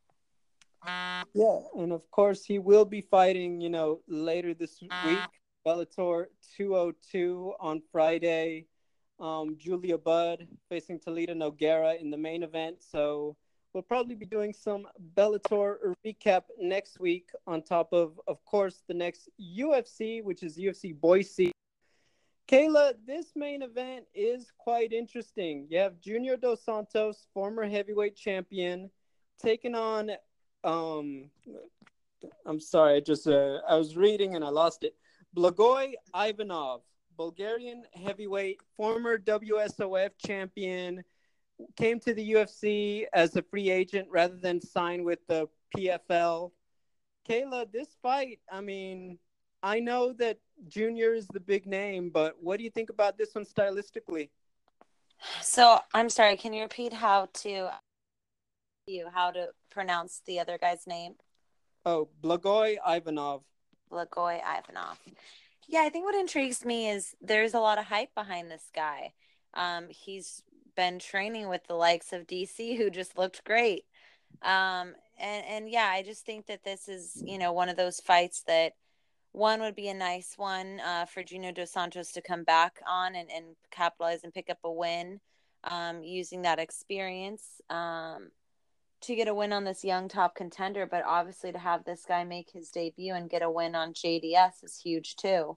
Yeah, and of course he will be fighting, you know, later this week, Bellator two oh two on Friday. Um, Julia Budd facing Talita Noguera in the main event. So we'll probably be doing some Bellator recap next week, on top of, of course, the next U F C, which is U F C Boise. Kayla, this main event is quite interesting. You have Junior Dos Santos, former heavyweight champion, taking on, um, I'm sorry, I just, uh, I was reading and I lost it. Blagoy Ivanov, Bulgarian heavyweight, former W S O F champion, came to the U F C as a free agent rather than sign with the P F L. Kayla, this fight, I mean, I know that Junior is the big name, but what do you think about this one stylistically? So I'm sorry, can you repeat how to you how to pronounce the other guy's name? Oh, Blagoy Ivanov. Blagoy Ivanov. Yeah, I think what intrigues me is there's a lot of hype behind this guy. Um, he's been training with the likes of D C, who just looked great. Um, and, and yeah, I just think that this is, you know, one of those fights that one would be a nice one uh, for Junior Dos Santos to come back on and, and capitalize and pick up a win um, using that experience. Um, to get a win on this young top contender, but obviously to have this guy make his debut and get a win on J D S is huge too.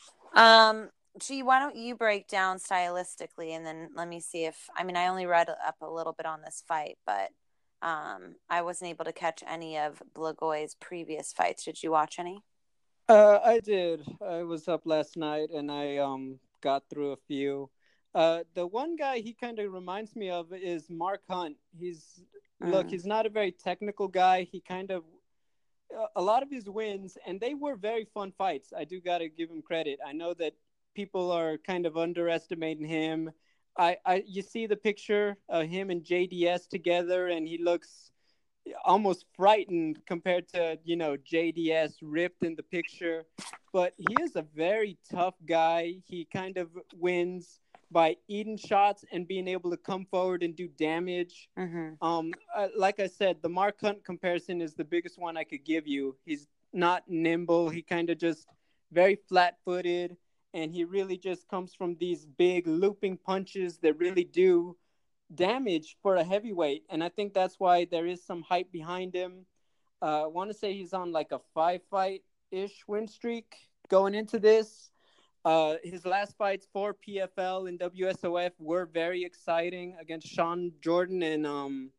Um, gee, why don't you break down stylistically, and then let me see if, I mean, I only read up a little bit on this fight, but um, I wasn't able to catch any of Blagoy's previous fights. Did you watch any? Uh, I did. I was up last night and I um got through a few. Uh, the one guy he kind of reminds me of is Mark Hunt. He's look, Mm. he's not a very technical guy. He kind of a lot of his wins, and they were very fun fights. I do got to give him credit. I know that people are kind of underestimating him. I, I you see the picture of him and J D S together, and he looks almost frightened compared to, you know, J D S ripped in the picture. But he is a very tough guy. He kind of wins by eating shots and being able to come forward and do damage. Mm-hmm. Um, uh, like I said, the Mark Hunt comparison is the biggest one I could give you. He's not nimble. He kind of just very flat-footed, and he really just comes from these big looping punches that really do damage for a heavyweight. And I think that's why there is some hype behind him. Uh, I want to say he's on like a five-fight-ish win streak going into this. Uh, his last fights for P F L and W S O F were very exciting against Sean Jordan and um,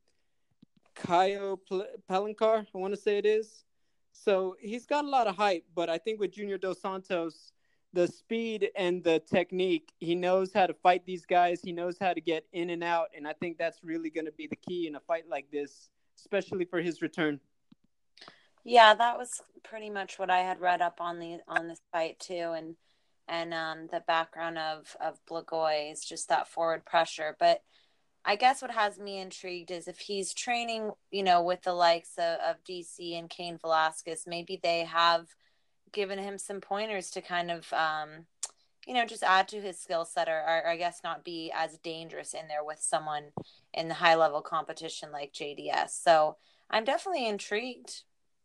Caio Palancar, I want to say it is. So he's got a lot of hype, but I think with Junior Dos Santos, the speed and the technique. He knows how to fight these guys. He knows how to get in and out. And I think that's really going to be the key in a fight like this, especially for his return. Yeah, that was pretty much what I had read up on the on this fight too, and and um, the background of of Blagoy is just that forward pressure. But I guess what has me intrigued is if he's training, you know, with the likes of, of D C and Cain Velasquez, maybe they have given him some pointers to kind of, um, you know, just add to his skill set, or, or I guess not be as dangerous in there with someone in the high level competition like J D S. So I'm definitely intrigued.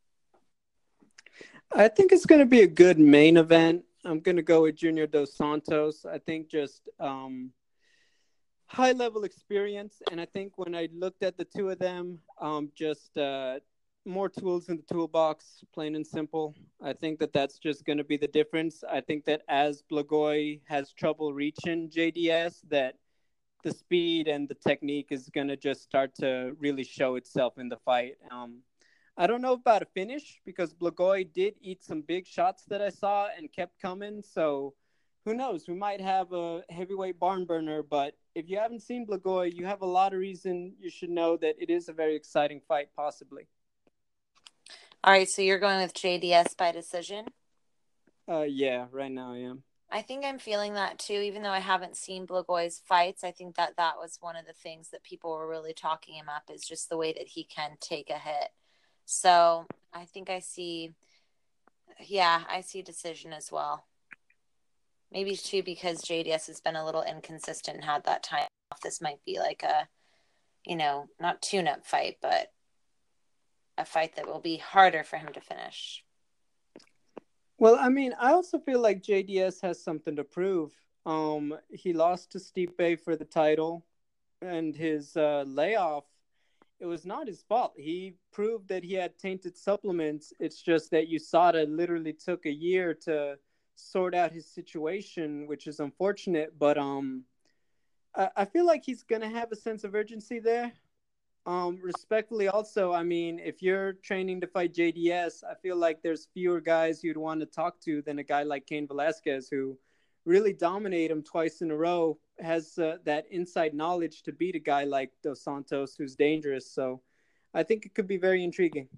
I think it's going to be a good main event. I'm going to go with Junior Dos Santos. I think just um, high level experience. And I think when I looked at the two of them, um, just uh, more tools in the toolbox, plain and simple. I think that that's just going to be the difference. I think that as Blagoy has trouble reaching J D S, that the speed and the technique is going to just start to really show itself in the fight. Um, I don't know about a finish because Blagoy did eat some big shots that I saw and kept coming. So who knows? We might have a heavyweight barn burner. But if you haven't seen Blagoy, you have a lot of reason you should know that it is a very exciting fight, possibly. All right, so you're going with J D S by decision? Uh, yeah, right now I am. I think I'm feeling that too, even though I haven't seen Blagoy's fights. I think that that was one of the things that people were really talking him up, is just the way that he can take a hit. So I think I see, yeah, I see decision as well. Maybe too because J D S has been a little inconsistent and had that time off. This might be like a, you know, not tune-up fight, but a fight that will be harder for him to finish. Well, I mean, I also feel like J D S has something to prove. Um, he lost to Stipe for the title, and his uh, layoff, it was not his fault. He proved that he had tainted supplements. It's just that U S A D A literally took a year to sort out his situation, which is unfortunate. But um, I, I feel like he's going to have a sense of urgency there. Um, respectfully also, I mean, if you're training to fight J D S, I feel like there's fewer guys you'd want to talk to than a guy like Cain Velasquez, who really dominated him twice in a row, has uh, that inside knowledge to beat a guy like Dos Santos, who's dangerous. So I think it could be very intriguing.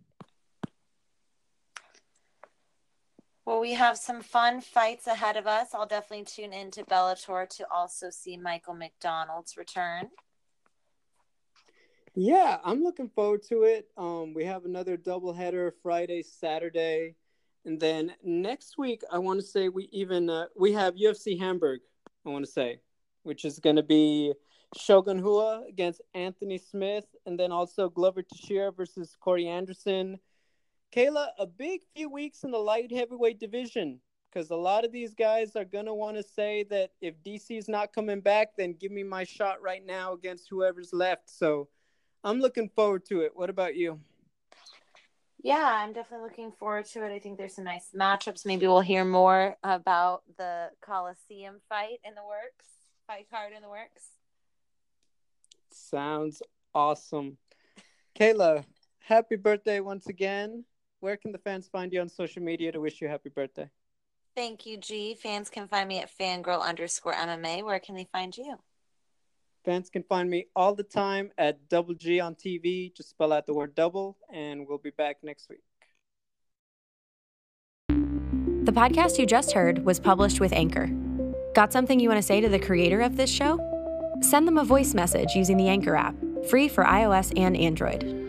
Well, we have some fun fights ahead of us. I'll definitely tune into Bellator to also see Michael McDonald's return. Yeah, I'm looking forward to it. Um, we have another doubleheader Friday, Saturday. And then next week, I want to say we even uh, we have U F C Hamburg, I want to say, which is going to be Shogun Rua against Anthony Smith, and then also Glover Teixeira versus Corey Anderson. Kayla, a big few weeks in the light heavyweight division, because a lot of these guys are going to want to say that if D C is not coming back, then give me my shot right now against whoever's left. So I'm looking forward to it. What about you? Yeah, I'm definitely looking forward to it. I think there's some nice matchups. Maybe we'll hear more about the Coliseum fight in the works, fight card in the works. Sounds awesome. Kayla, happy birthday once again. Where can the fans find you on social media to wish you a happy birthday? Thank you, G. Fans can find me at fangirl underscore M M A. Where can they find you? Fans can find me all the time at Double G on T V. Just spell out the word double, and we'll be back next week. The podcast you just heard was published with Anchor. Got something you want to say to the creator of this show? Send them a voice message using the Anchor app, free for iOS and Android.